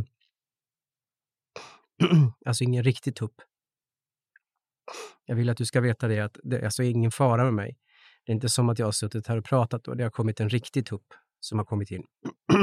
Alltså ingen riktig tupp. Jag vill att du ska veta det att det är alltså ingen fara med mig. Det är inte som att jag har suttit här och pratat och det har kommit en riktig tupp som har kommit in.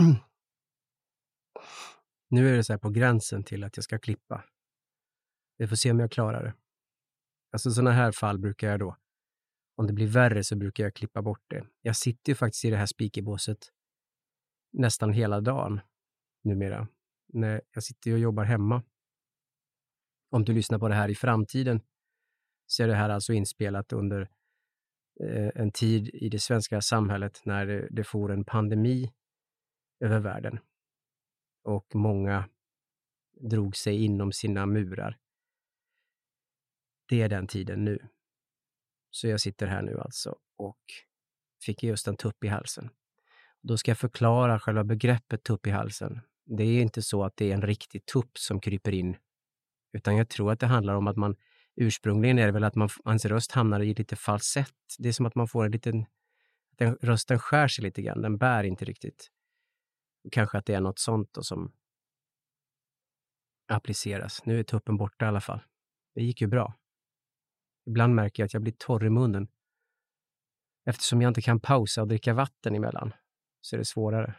Nu är det så här på gränsen till att jag ska klippa. Vi får se om jag klarar det. Alltså sådana här fall brukar jag då, om det blir värre så brukar jag klippa bort det. Jag sitter ju faktiskt i det här speakerbåset nästan hela dagen numera. När jag sitter och jobbar hemma. Om du lyssnar på det här i framtiden så är det här alltså inspelat under en tid i det svenska samhället när det får en pandemi över världen. Och många drog sig inom sina murar. Det är den tiden nu. Så jag sitter här nu alltså och fick just en tupp i halsen. Då ska jag förklara själva begreppet tupp i halsen. Det är inte så att det är en riktig tupp som kryper in. Utan jag tror att det handlar om att man ursprungligen är det väl att hans röst hamnar i lite falsett. Det är som att man får en liten, rösten skär sig lite grann. Den bär inte riktigt. Kanske att det är något sånt då som appliceras. Nu är tuppen borta i alla fall. Det gick ju bra. Ibland märker jag att jag blir torr i munnen. Eftersom jag inte kan pausa och dricka vatten emellan så är det svårare.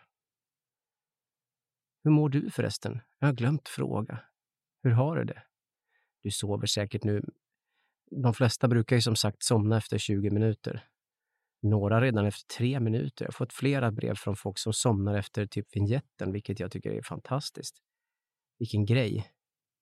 Hur mår du förresten? Jag har glömt fråga. Hur har du det? Du sover säkert nu. De flesta brukar ju som sagt somna efter 20 minuter. Några redan efter 3 minuter. Jag har fått flera brev från folk som somnar efter typ vignetten, vilket jag tycker är fantastiskt. Vilken grej.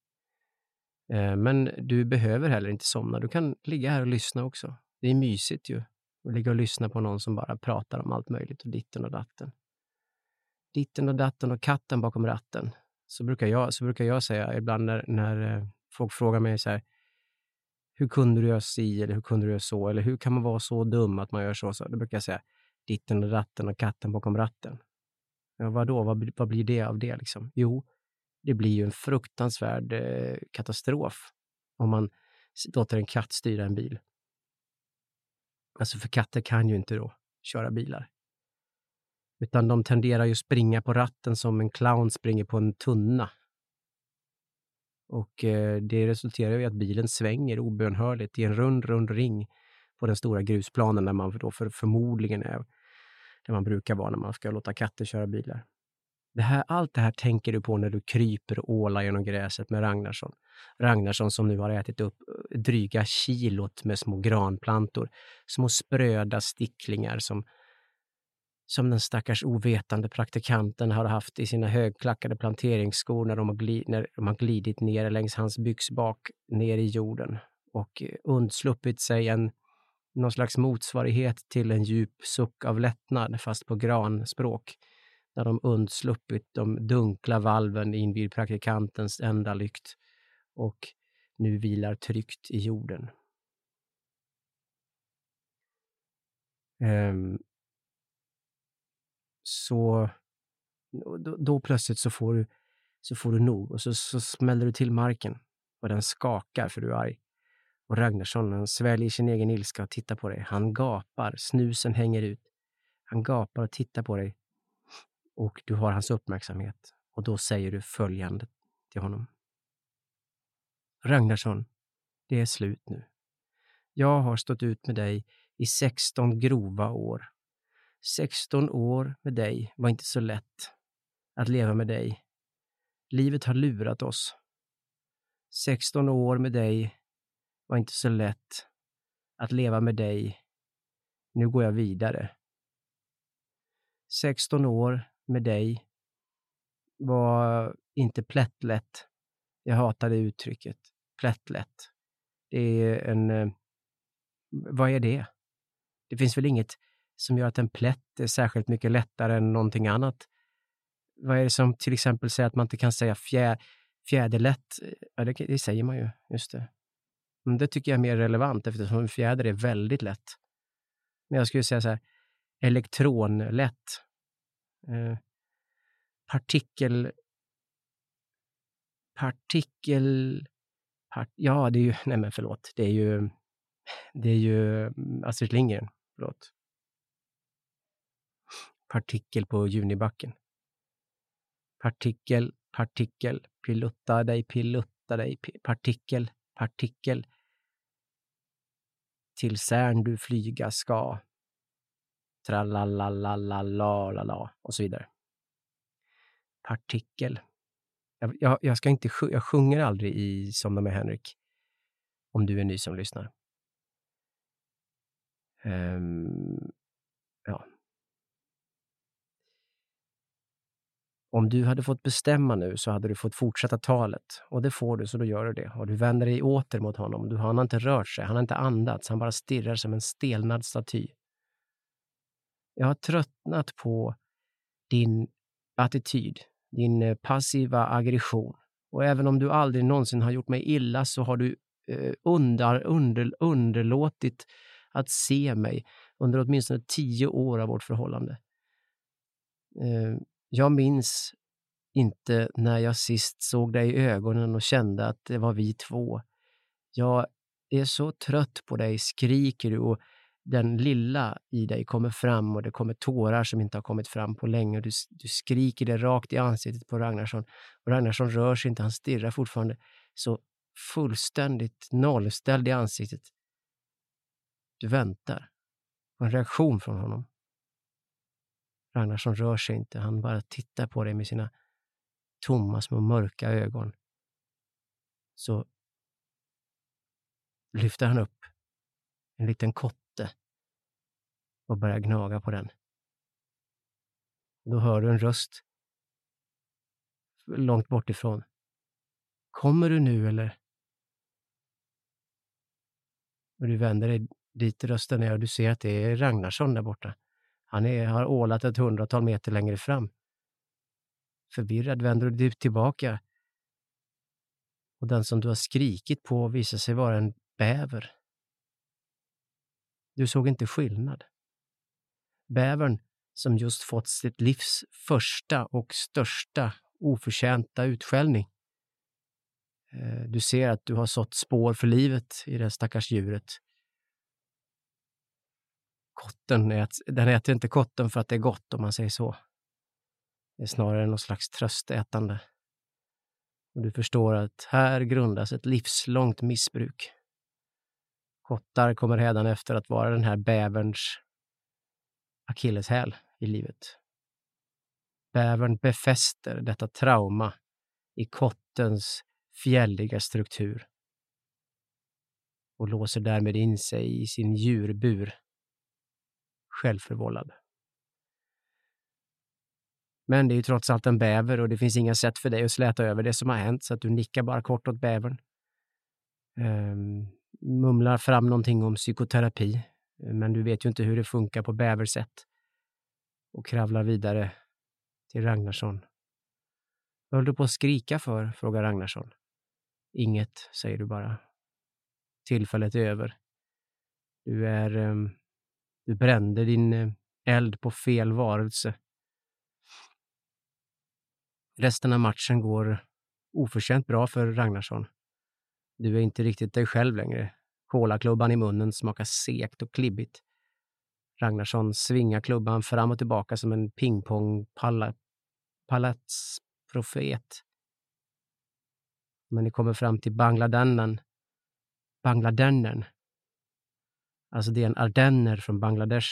Men du behöver heller inte somna. Du kan ligga här och lyssna också. Det är mysigt ju. Att ligga och lyssna på någon som bara pratar om allt möjligt och ditten och datten. Ditten och datten och katten bakom ratten. Så brukar jag säga ibland när folk frågar mig så här, hur kunde du göra si eller hur kunde du göra så eller hur kan man vara så dum att man gör så? Då brukar jag säga ditten och datten och katten bakom ratten. Ja, vadå? Vad blir det av det liksom? Jo, det blir ju en fruktansvärd katastrof om man låter en katt styra en bil. Alltså för katter kan ju inte då köra bilar. Utan de tenderar ju springa på ratten som en clown springer på en tunna. Och det resulterar i att bilen svänger obönhörligt i en rund ring på den stora grusplanen där man då förmodligen är där man brukar vara när man ska låta katter köra bilar. Allt det här tänker du på när du kryper och ålar genom gräset med Ragnarsson. Ragnarsson som nu har ätit upp dryga kilot med små granplantor. Små spröda sticklingar som den stackars ovetande praktikanten har haft i sina högklackade planteringsskor när de har glidit ner längs hans byxbak ner i jorden och undsluppit sig någon slags motsvarighet till en djup suck av lättnad fast på granspråk. När de undsluppit de dunkla valven invid praktikantens enda lykt och nu vilar tryggt i jorden. Så då plötsligt så får du nog och så smäller du till marken och den skakar för du är arg. Och Ragnarsson, han sväljer sin egen ilska och tittar på dig. Han gapar, snusen hänger ut. Han gapar och tittar på dig och du har hans uppmärksamhet. Och då säger du följande till honom. Ragnarsson, det är slut nu. Jag har stått ut med dig i 16 grova år. 16 år med dig var inte så lätt att leva med dig. Livet har lurat oss. 16 år med dig var inte så lätt att leva med dig. Nu går jag vidare. 16 år med dig var inte plättlätt. Jag hatar det uttrycket. Plättlätt. Det är en... Vad är det? Det finns väl inget som gör att en plätt är särskilt mycket lättare än någonting annat. Vad är det som till exempel säger att man inte kan säga fjäderlätt? Ja, det säger man ju, just det. Men det tycker jag är mer relevant eftersom en fjäder är väldigt lätt. Men jag skulle säga så här, elektronlätt. Ja, det är ju, nej men förlåt, det är ju Astrid Lindgren, förlåt. Partikel på Junibacken. Partikel, pilutta dig, partikel. Till Cern du flyga ska. Tralalalala och så vidare. Partikel. Jag sjunger aldrig i Somna med Henrik. Om du är ny som lyssnar. Ja. Om du hade fått bestämma nu så hade du fått fortsätta talet. Och det får du, så då gör du det. Och du vänder dig åter mot honom. Han har inte rört sig, han har inte andats. Han bara stirrar som en stelnad staty. Jag har tröttnat på din attityd. Din passiva aggression. Och även om du aldrig någonsin har gjort mig illa så har du underlåtit att se mig under åtminstone 10 år av vårt förhållande. Jag minns inte när jag sist såg dig i ögonen och kände att det var vi två. Jag är så trött på dig, skriker du, och den lilla i dig kommer fram och det kommer tårar som inte har kommit fram på länge. Du skriker det rakt i ansiktet på Ragnarsson. Och Ragnarsson rör sig inte, han stirrar fortfarande så fullständigt nollställd i ansiktet. Du väntar på en reaktion från honom. Ragnarsson rör sig inte, han bara tittar på dig med sina tomma små mörka ögon. Så lyfter han upp en liten kotte och börjar gnaga på den. Då hör du en röst långt bort ifrån. Kommer du nu eller? Och du vänder dig dit rösten är och du ser att det är Ragnarsson där borta. Han har ålat ett 100-tal meter längre fram. Förvirrad vänder du tillbaka. Och den som du har skrikit på visar sig vara en bäver. Du såg inte skillnad. Bävern som just fått sitt livs första och största oförtjänta utskällning. Du ser att du har sått spår för livet i det stackars djuret. Den äter inte kotten för att det är gott, om man säger så. Det är snarare någon slags tröstätande. Och du förstår att här grundas ett livslångt missbruk. Kottar kommer redan efter att vara den här bäverns akilleshäl i livet. Bävern befäster detta trauma i kottens fjälliga struktur och låser därmed in sig i sin djurbur, självförvållad. Men det är ju trots allt en bäver och det finns inga sätt för dig att släta över det som har hänt, så att du nickar bara kort åt bävern. Mumlar fram någonting om psykoterapi, men du vet ju inte hur det funkar på bäversätt. Och kravlar vidare till Ragnarsson. Vad höll du på att skrika för? Frågar Ragnarsson. Inget, säger du bara. Tillfället är över. Du brände din eld på fel varelse. Resten av matchen går oförtjänt bra för Ragnarsson. Du är inte riktigt dig själv längre. Kolaklubban i munnen smakar segt och klibbigt. Ragnarsson svingar klubban fram och tillbaka som en pingpongpalats profet. När ni kommer fram till Bangladennen, alltså det är en ardenner från Bangladesh,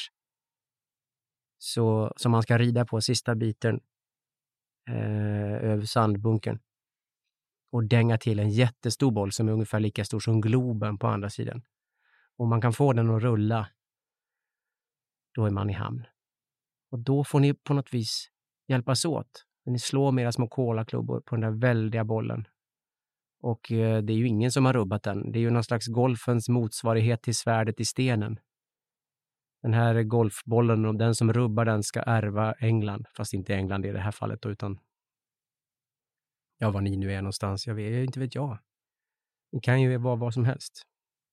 så, som man ska rida på sista biten över sandbunkern och dänga till en jättestor boll som är ungefär lika stor som globen på andra sidan. Och man kan få den att rulla, då är man i hamn. Och då får ni på något vis hjälpas åt. Ni slår med era små kolaklubbor på den där väldiga bollen. Och det är ju ingen som har rubbat den. Det är ju någon slags golfens motsvarighet till svärdet i stenen. Den här golfbollen, och den som rubbar den ska ärva England. Fast inte England i det här fallet då, utan ja, var ni nu är någonstans. Inte vet jag. Det kan ju vara vad som helst.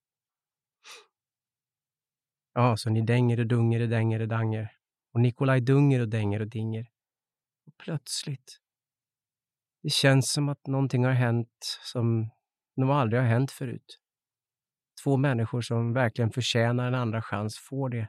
Ja, så ni dänger och dunger och dänger och danger. Och Nikolaj dunger och dänger och dinger. Och plötsligt, det känns som att någonting har hänt som nog aldrig har hänt förut. 2 människor som verkligen förtjänar en andra chans får det.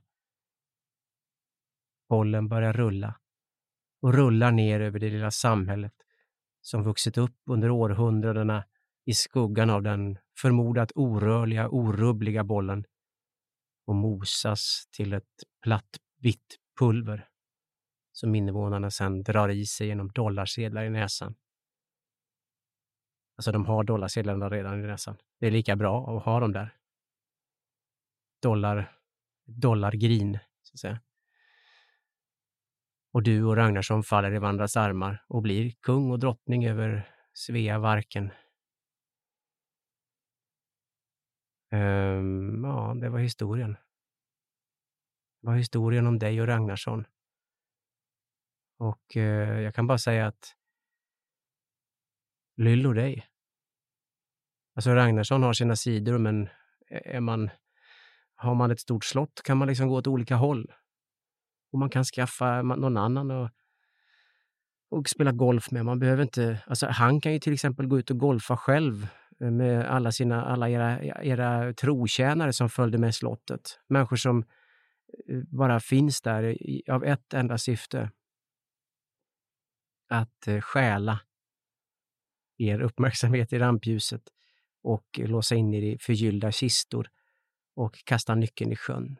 Bollen börjar rulla. Och rullar ner över det lilla samhället som vuxit upp under århundradena i skuggan av den förmodat orörliga, orubbliga bollen och mosas till ett platt, vitt pulver som invånarna sedan drar i sig genom dollarsedlar i näsan. Alltså de har dollarsedlarna redan i näsan. Det är lika bra att ha dem där. Dollargrin, så att säga. Och du och Ragnarsson faller i varandras armar och blir kung och drottning över Sveavarken. Ja, det var historien. Det var historien om dig och Ragnarsson. Och jag kan bara säga att Lyllo dig. Alltså Ragnarsson har sina sidor, men har man ett stort slott kan man liksom gå åt olika håll. Och man kan skaffa någon annan och spela golf med. Man behöver inte, alltså han kan ju till exempel gå ut och golfa själv med alla era trotjänare som följde med slottet. Människor som bara finns där av ett enda syfte. Att stjäla er uppmärksamhet i rampljuset och låsa in er i förgyllda kistor och kasta nyckeln i sjön.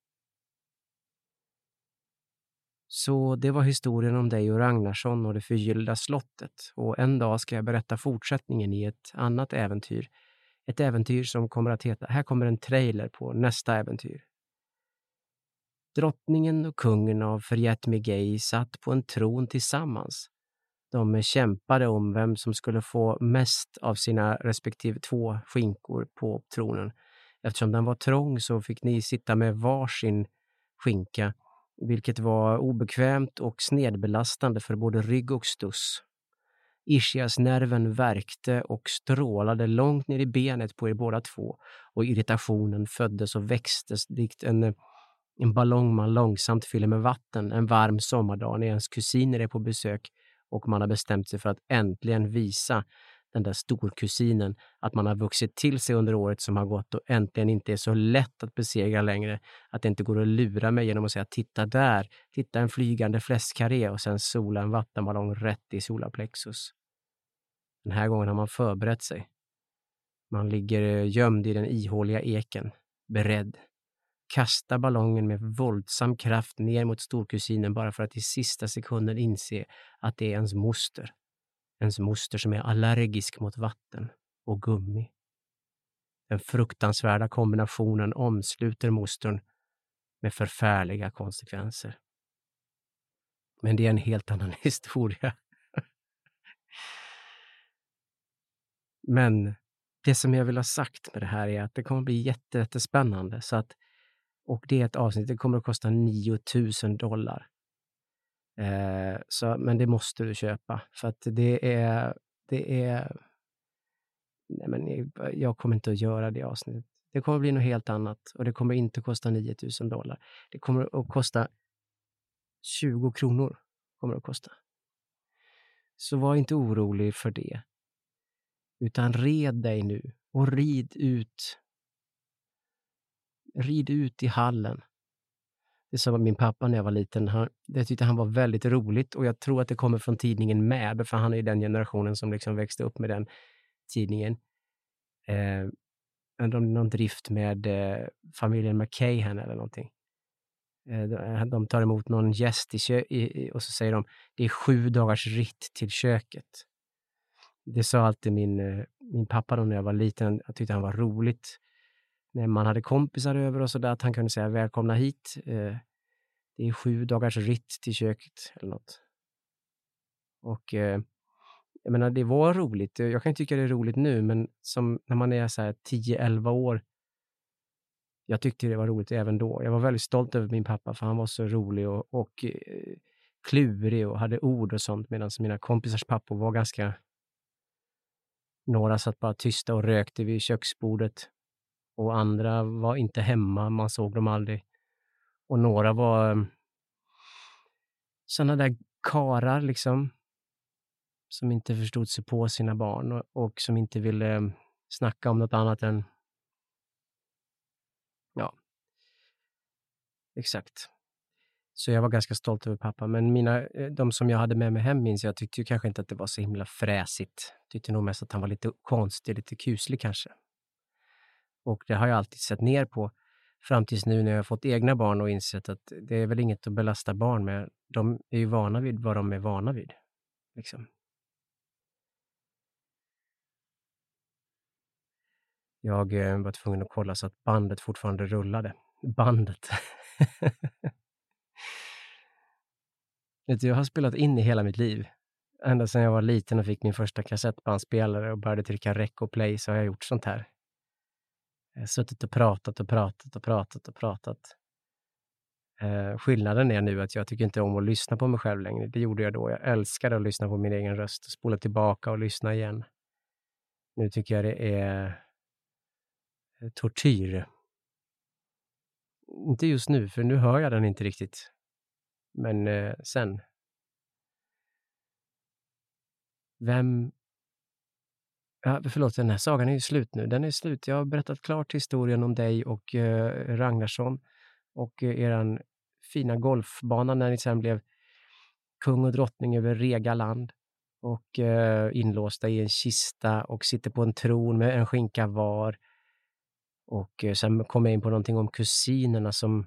Så det var historien om dig och Ragnarsson och det förgyllda slottet. Och en dag ska jag berätta fortsättningen i ett annat äventyr. Ett äventyr som kommer att heta, här kommer en trailer på nästa äventyr. Drottningen och kungen av Förgät mig gay satt på en tron tillsammans. De kämpade om vem som skulle få mest av sina respektive 2 skinkor på tronen. Eftersom den var trång så fick ni sitta med varsin skinka, vilket var obekvämt och snedbelastande för både rygg och stuss. Ischiasnerven värkte och strålade långt ner i benet på er båda 2 och irritationen föddes och växtes likt en ballong man långsamt fyller med vatten en varm sommardag när ens kusiner är på besök och man har bestämt sig för att äntligen visa den där storkusinen att man har vuxit till sig under året som har gått och äntligen inte är så lätt att besegra längre, att det inte går att lura mig genom att säga titta där, titta en flygande fläskkarré och sen sola en vattenballong rätt i solarplexus. Den här gången har man förberett sig. Man ligger gömd i den ihåliga eken, beredd. Kastar ballongen med våldsam kraft ner mot storkusinen bara för att i sista sekunden inse att det är ens moster. Ens moster som är allergisk mot vatten och gummi. Den fruktansvärda kombinationen omsluter mostern med förfärliga konsekvenser. Men det är en helt annan historia. Men det som jag vill ha sagt med det här är att det kommer bli jättespännande. Så att, och det är ett avsnitt, det kommer att kosta $9,000. Men det måste du köpa. För att det är nej men jag kommer inte att göra det avsnittet. Det kommer att bli något helt annat. Och det kommer inte att kosta $9,000. Det kommer att kosta 20 kronor. Kommer att kosta. Så var inte orolig för det. Utan red dig nu. Och rid ut i hallen. Det sa min pappa när jag var liten. Det tyckte han var väldigt roligt och jag tror att det kommer från tidningen Mad, för han är ju den generationen som liksom växte upp med den tidningen. Någon drift med familjen McCahan eller någonting. De tar emot någon gäst och så säger de, det är 7 dagars ritt till köket. Det sa alltid min pappa då när jag var liten. Jag tyckte han var roligt. När man hade kompisar över och sådär, att han kunde säga välkomna hit. Det är 7 dagars ritt till köket eller något. Och jag menar, det var roligt. Jag kan tycka det är roligt nu, men som när man är så här 10-11 år, jag tyckte det var roligt även då. Jag var väldigt stolt över min pappa, för han var så rolig och klurig och hade ord och sånt, medan mina kompisars pappor var ganska... Några satt bara tysta och rökte vid köksbordet. Och andra var inte hemma, man såg dem aldrig. Och några var sådana där karar liksom, som inte förstod sig på sina barn och som inte ville snacka om något annat än... Ja, exakt. Så jag var ganska stolt över pappa. Men de som jag hade med mig hem minns jag tyckte ju kanske inte att det var så himla fräsigt. Tyckte nog mest att han var lite konstig, lite kuslig kanske. Och det har jag alltid sett ner på. Fram tills nu när jag har fått egna barn och insett att det är väl inget att belasta barn med. De är ju vana vid vad de är vana vid. Liksom. Jag var tvungen att kolla så att bandet fortfarande rullade. Bandet. Jag har spelat in i hela mitt liv. Ända sedan jag var liten och fick min första kassettbandspelare och började trycka rec och play, så har jag gjort sånt här. Jag har suttit och pratat. Skillnaden är nu att jag tycker inte om att lyssna på mig själv längre. Det gjorde jag då. Jag älskade att lyssna på min egen röst och spola tillbaka och lyssna igen. Nu tycker jag det är tortyr. Inte just nu, för nu hör jag den inte riktigt. Men sen. Förlåt, den här sagan är ju slut nu. Den är slut. Jag har berättat klart historien om dig och Ragnarsson och eran fina golfbana när ni sen blev kung och drottning över Regaland och inlåsta i en kista och sitter på en tron med en skinka var. Och sen kom jag in på någonting om kusinerna som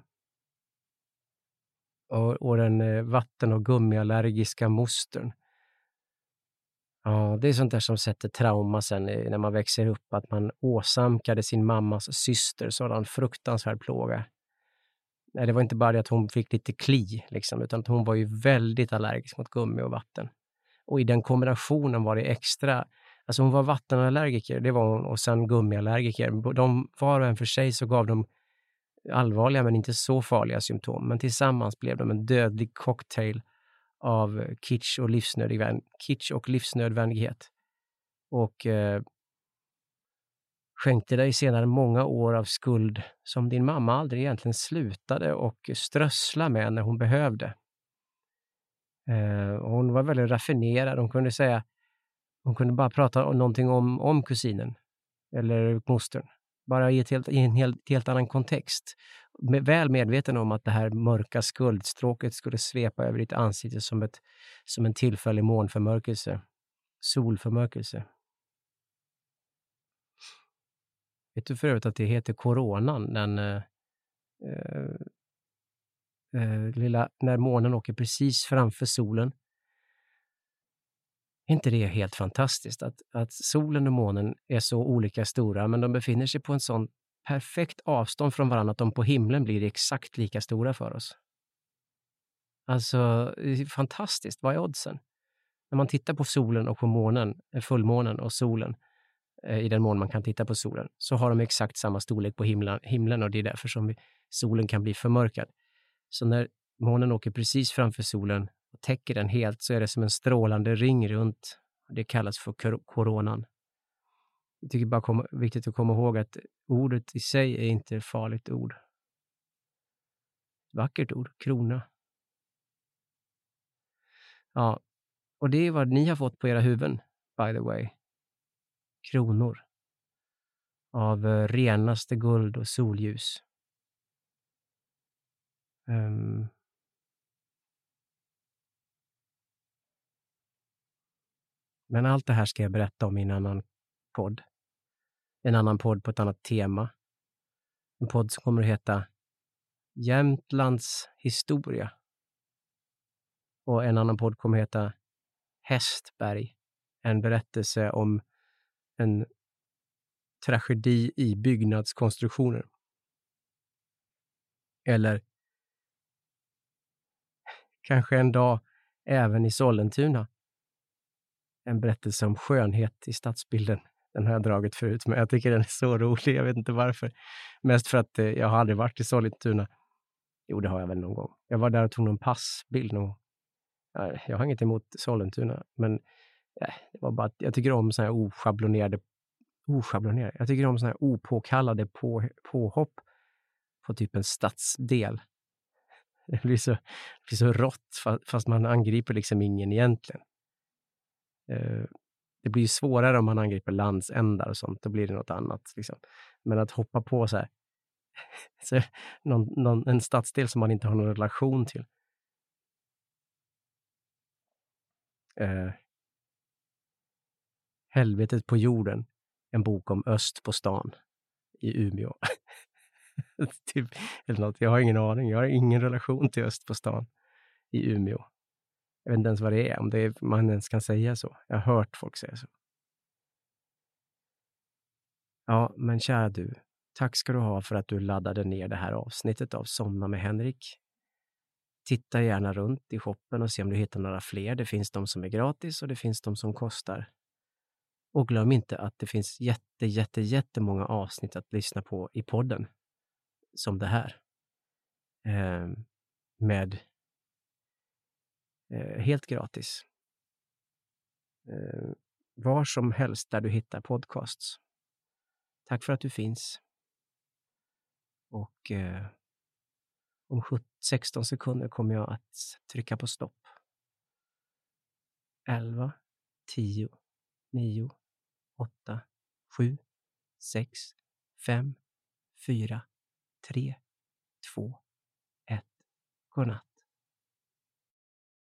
och den vatten- och gummiallergiska mostern. Ja, det är sånt där som sätter trauma sen när man växer upp, att man åsamkade sin mammas syster sådan fruktansvärd plåga. Nej, det var inte bara det att hon fick lite kli liksom, utan att hon var ju väldigt allergisk mot gummi och vatten. Och i den kombinationen var det extra, alltså hon var vattenallergiker, det var hon, och sen gummiallergiker. De var och en för sig så gav de allvarliga men inte så farliga symptom, men tillsammans blev de en dödlig cocktail av kitsch och livsnödvändighet. Och skänkte dig senare många år av skuld som din mamma aldrig egentligen slutade och strössla med när hon behövde. Hon var väldigt raffinerad. Hon kunde bara prata om någonting om kusinen eller mostern. Bara i en helt annan kontext. Väl medveten om att det här mörka skuldstråket skulle svepa över ditt ansikte som en tillfällig månförmörkelse. Solförmörkelse. Vet du för övrigt att det heter coronan, den lilla, när månen åker precis framför solen? Är inte det helt fantastiskt att solen och månen är så olika stora, men de befinner sig på en sån perfekt avstånd från varandra att de på himlen blir exakt lika stora för oss. Alltså, det är fantastiskt. Vad är oddsen? När man tittar på solen och på månen, fullmånen och solen, i den mån man kan titta på solen, så har de exakt samma storlek på himlen, och det är därför som solen kan bli förmörkad. Så när månen åker precis framför solen och täcker den helt, så är det som en strålande ring runt. Det kallas för coronan. Jag tycker bara viktigt att komma ihåg att ordet i sig är inte ett farligt ord. Vackert ord, krona. Ja, och det är vad ni har fått på era huvuden, by the way. Kronor. Av renaste guld och solljus. Men allt det här ska jag berätta om i en annan podd. En annan podd på ett annat tema. En podd som kommer att heta Jämtlands historia. Och en annan podd kommer att heta Hästberg. En berättelse om en tragedi i byggnadskonstruktioner. Eller kanske en dag även i Sollentuna. En berättelse om skönhet i stadsbilden. Den har jag dragit förut, men jag tycker den är så rolig. Jag vet inte varför. Mest för att jag har aldrig varit i Sollentuna. Jo, det har jag väl någon gång. Jag var där och tog någon passbild. Jag har inget emot Sollentuna, men det var bara att jag tycker om sådana här oschablonnerade. Jag tycker om sådana här opåkallade påhopp på typ en stadsdel. Det blir så rått, fast man angriper liksom ingen egentligen. Det blir ju svårare om man angriper landsändar och sånt. Då blir det något annat. Liksom. Men att hoppa på så här en stadsdel som man inte har någon relation till. Helvetet på jorden. En bok om öst på stan i Umeå. Typ, eller något. Jag har ingen aning. Jag har ingen relation till öst på stan i Umeå. Jag vet inte ens vad det är. Om man ens kan säga så. Jag har hört folk säga så. Ja, men kära du. Tack ska du ha för att du laddade ner det här avsnittet av Somna med Henrik. Titta gärna runt i shoppen och se om du hittar några fler. Det finns de som är gratis och det finns de som kostar. Och glöm inte att det finns jättemånga avsnitt att lyssna på i podden. Som det här. Helt gratis. Var som helst där du hittar podcasts. Tack för att du finns. Och om 16 sekunder kommer jag att trycka på stopp. 11, 10, 9, 8, 7, 6, 5, 4, 3, 2, 1. Godnatt.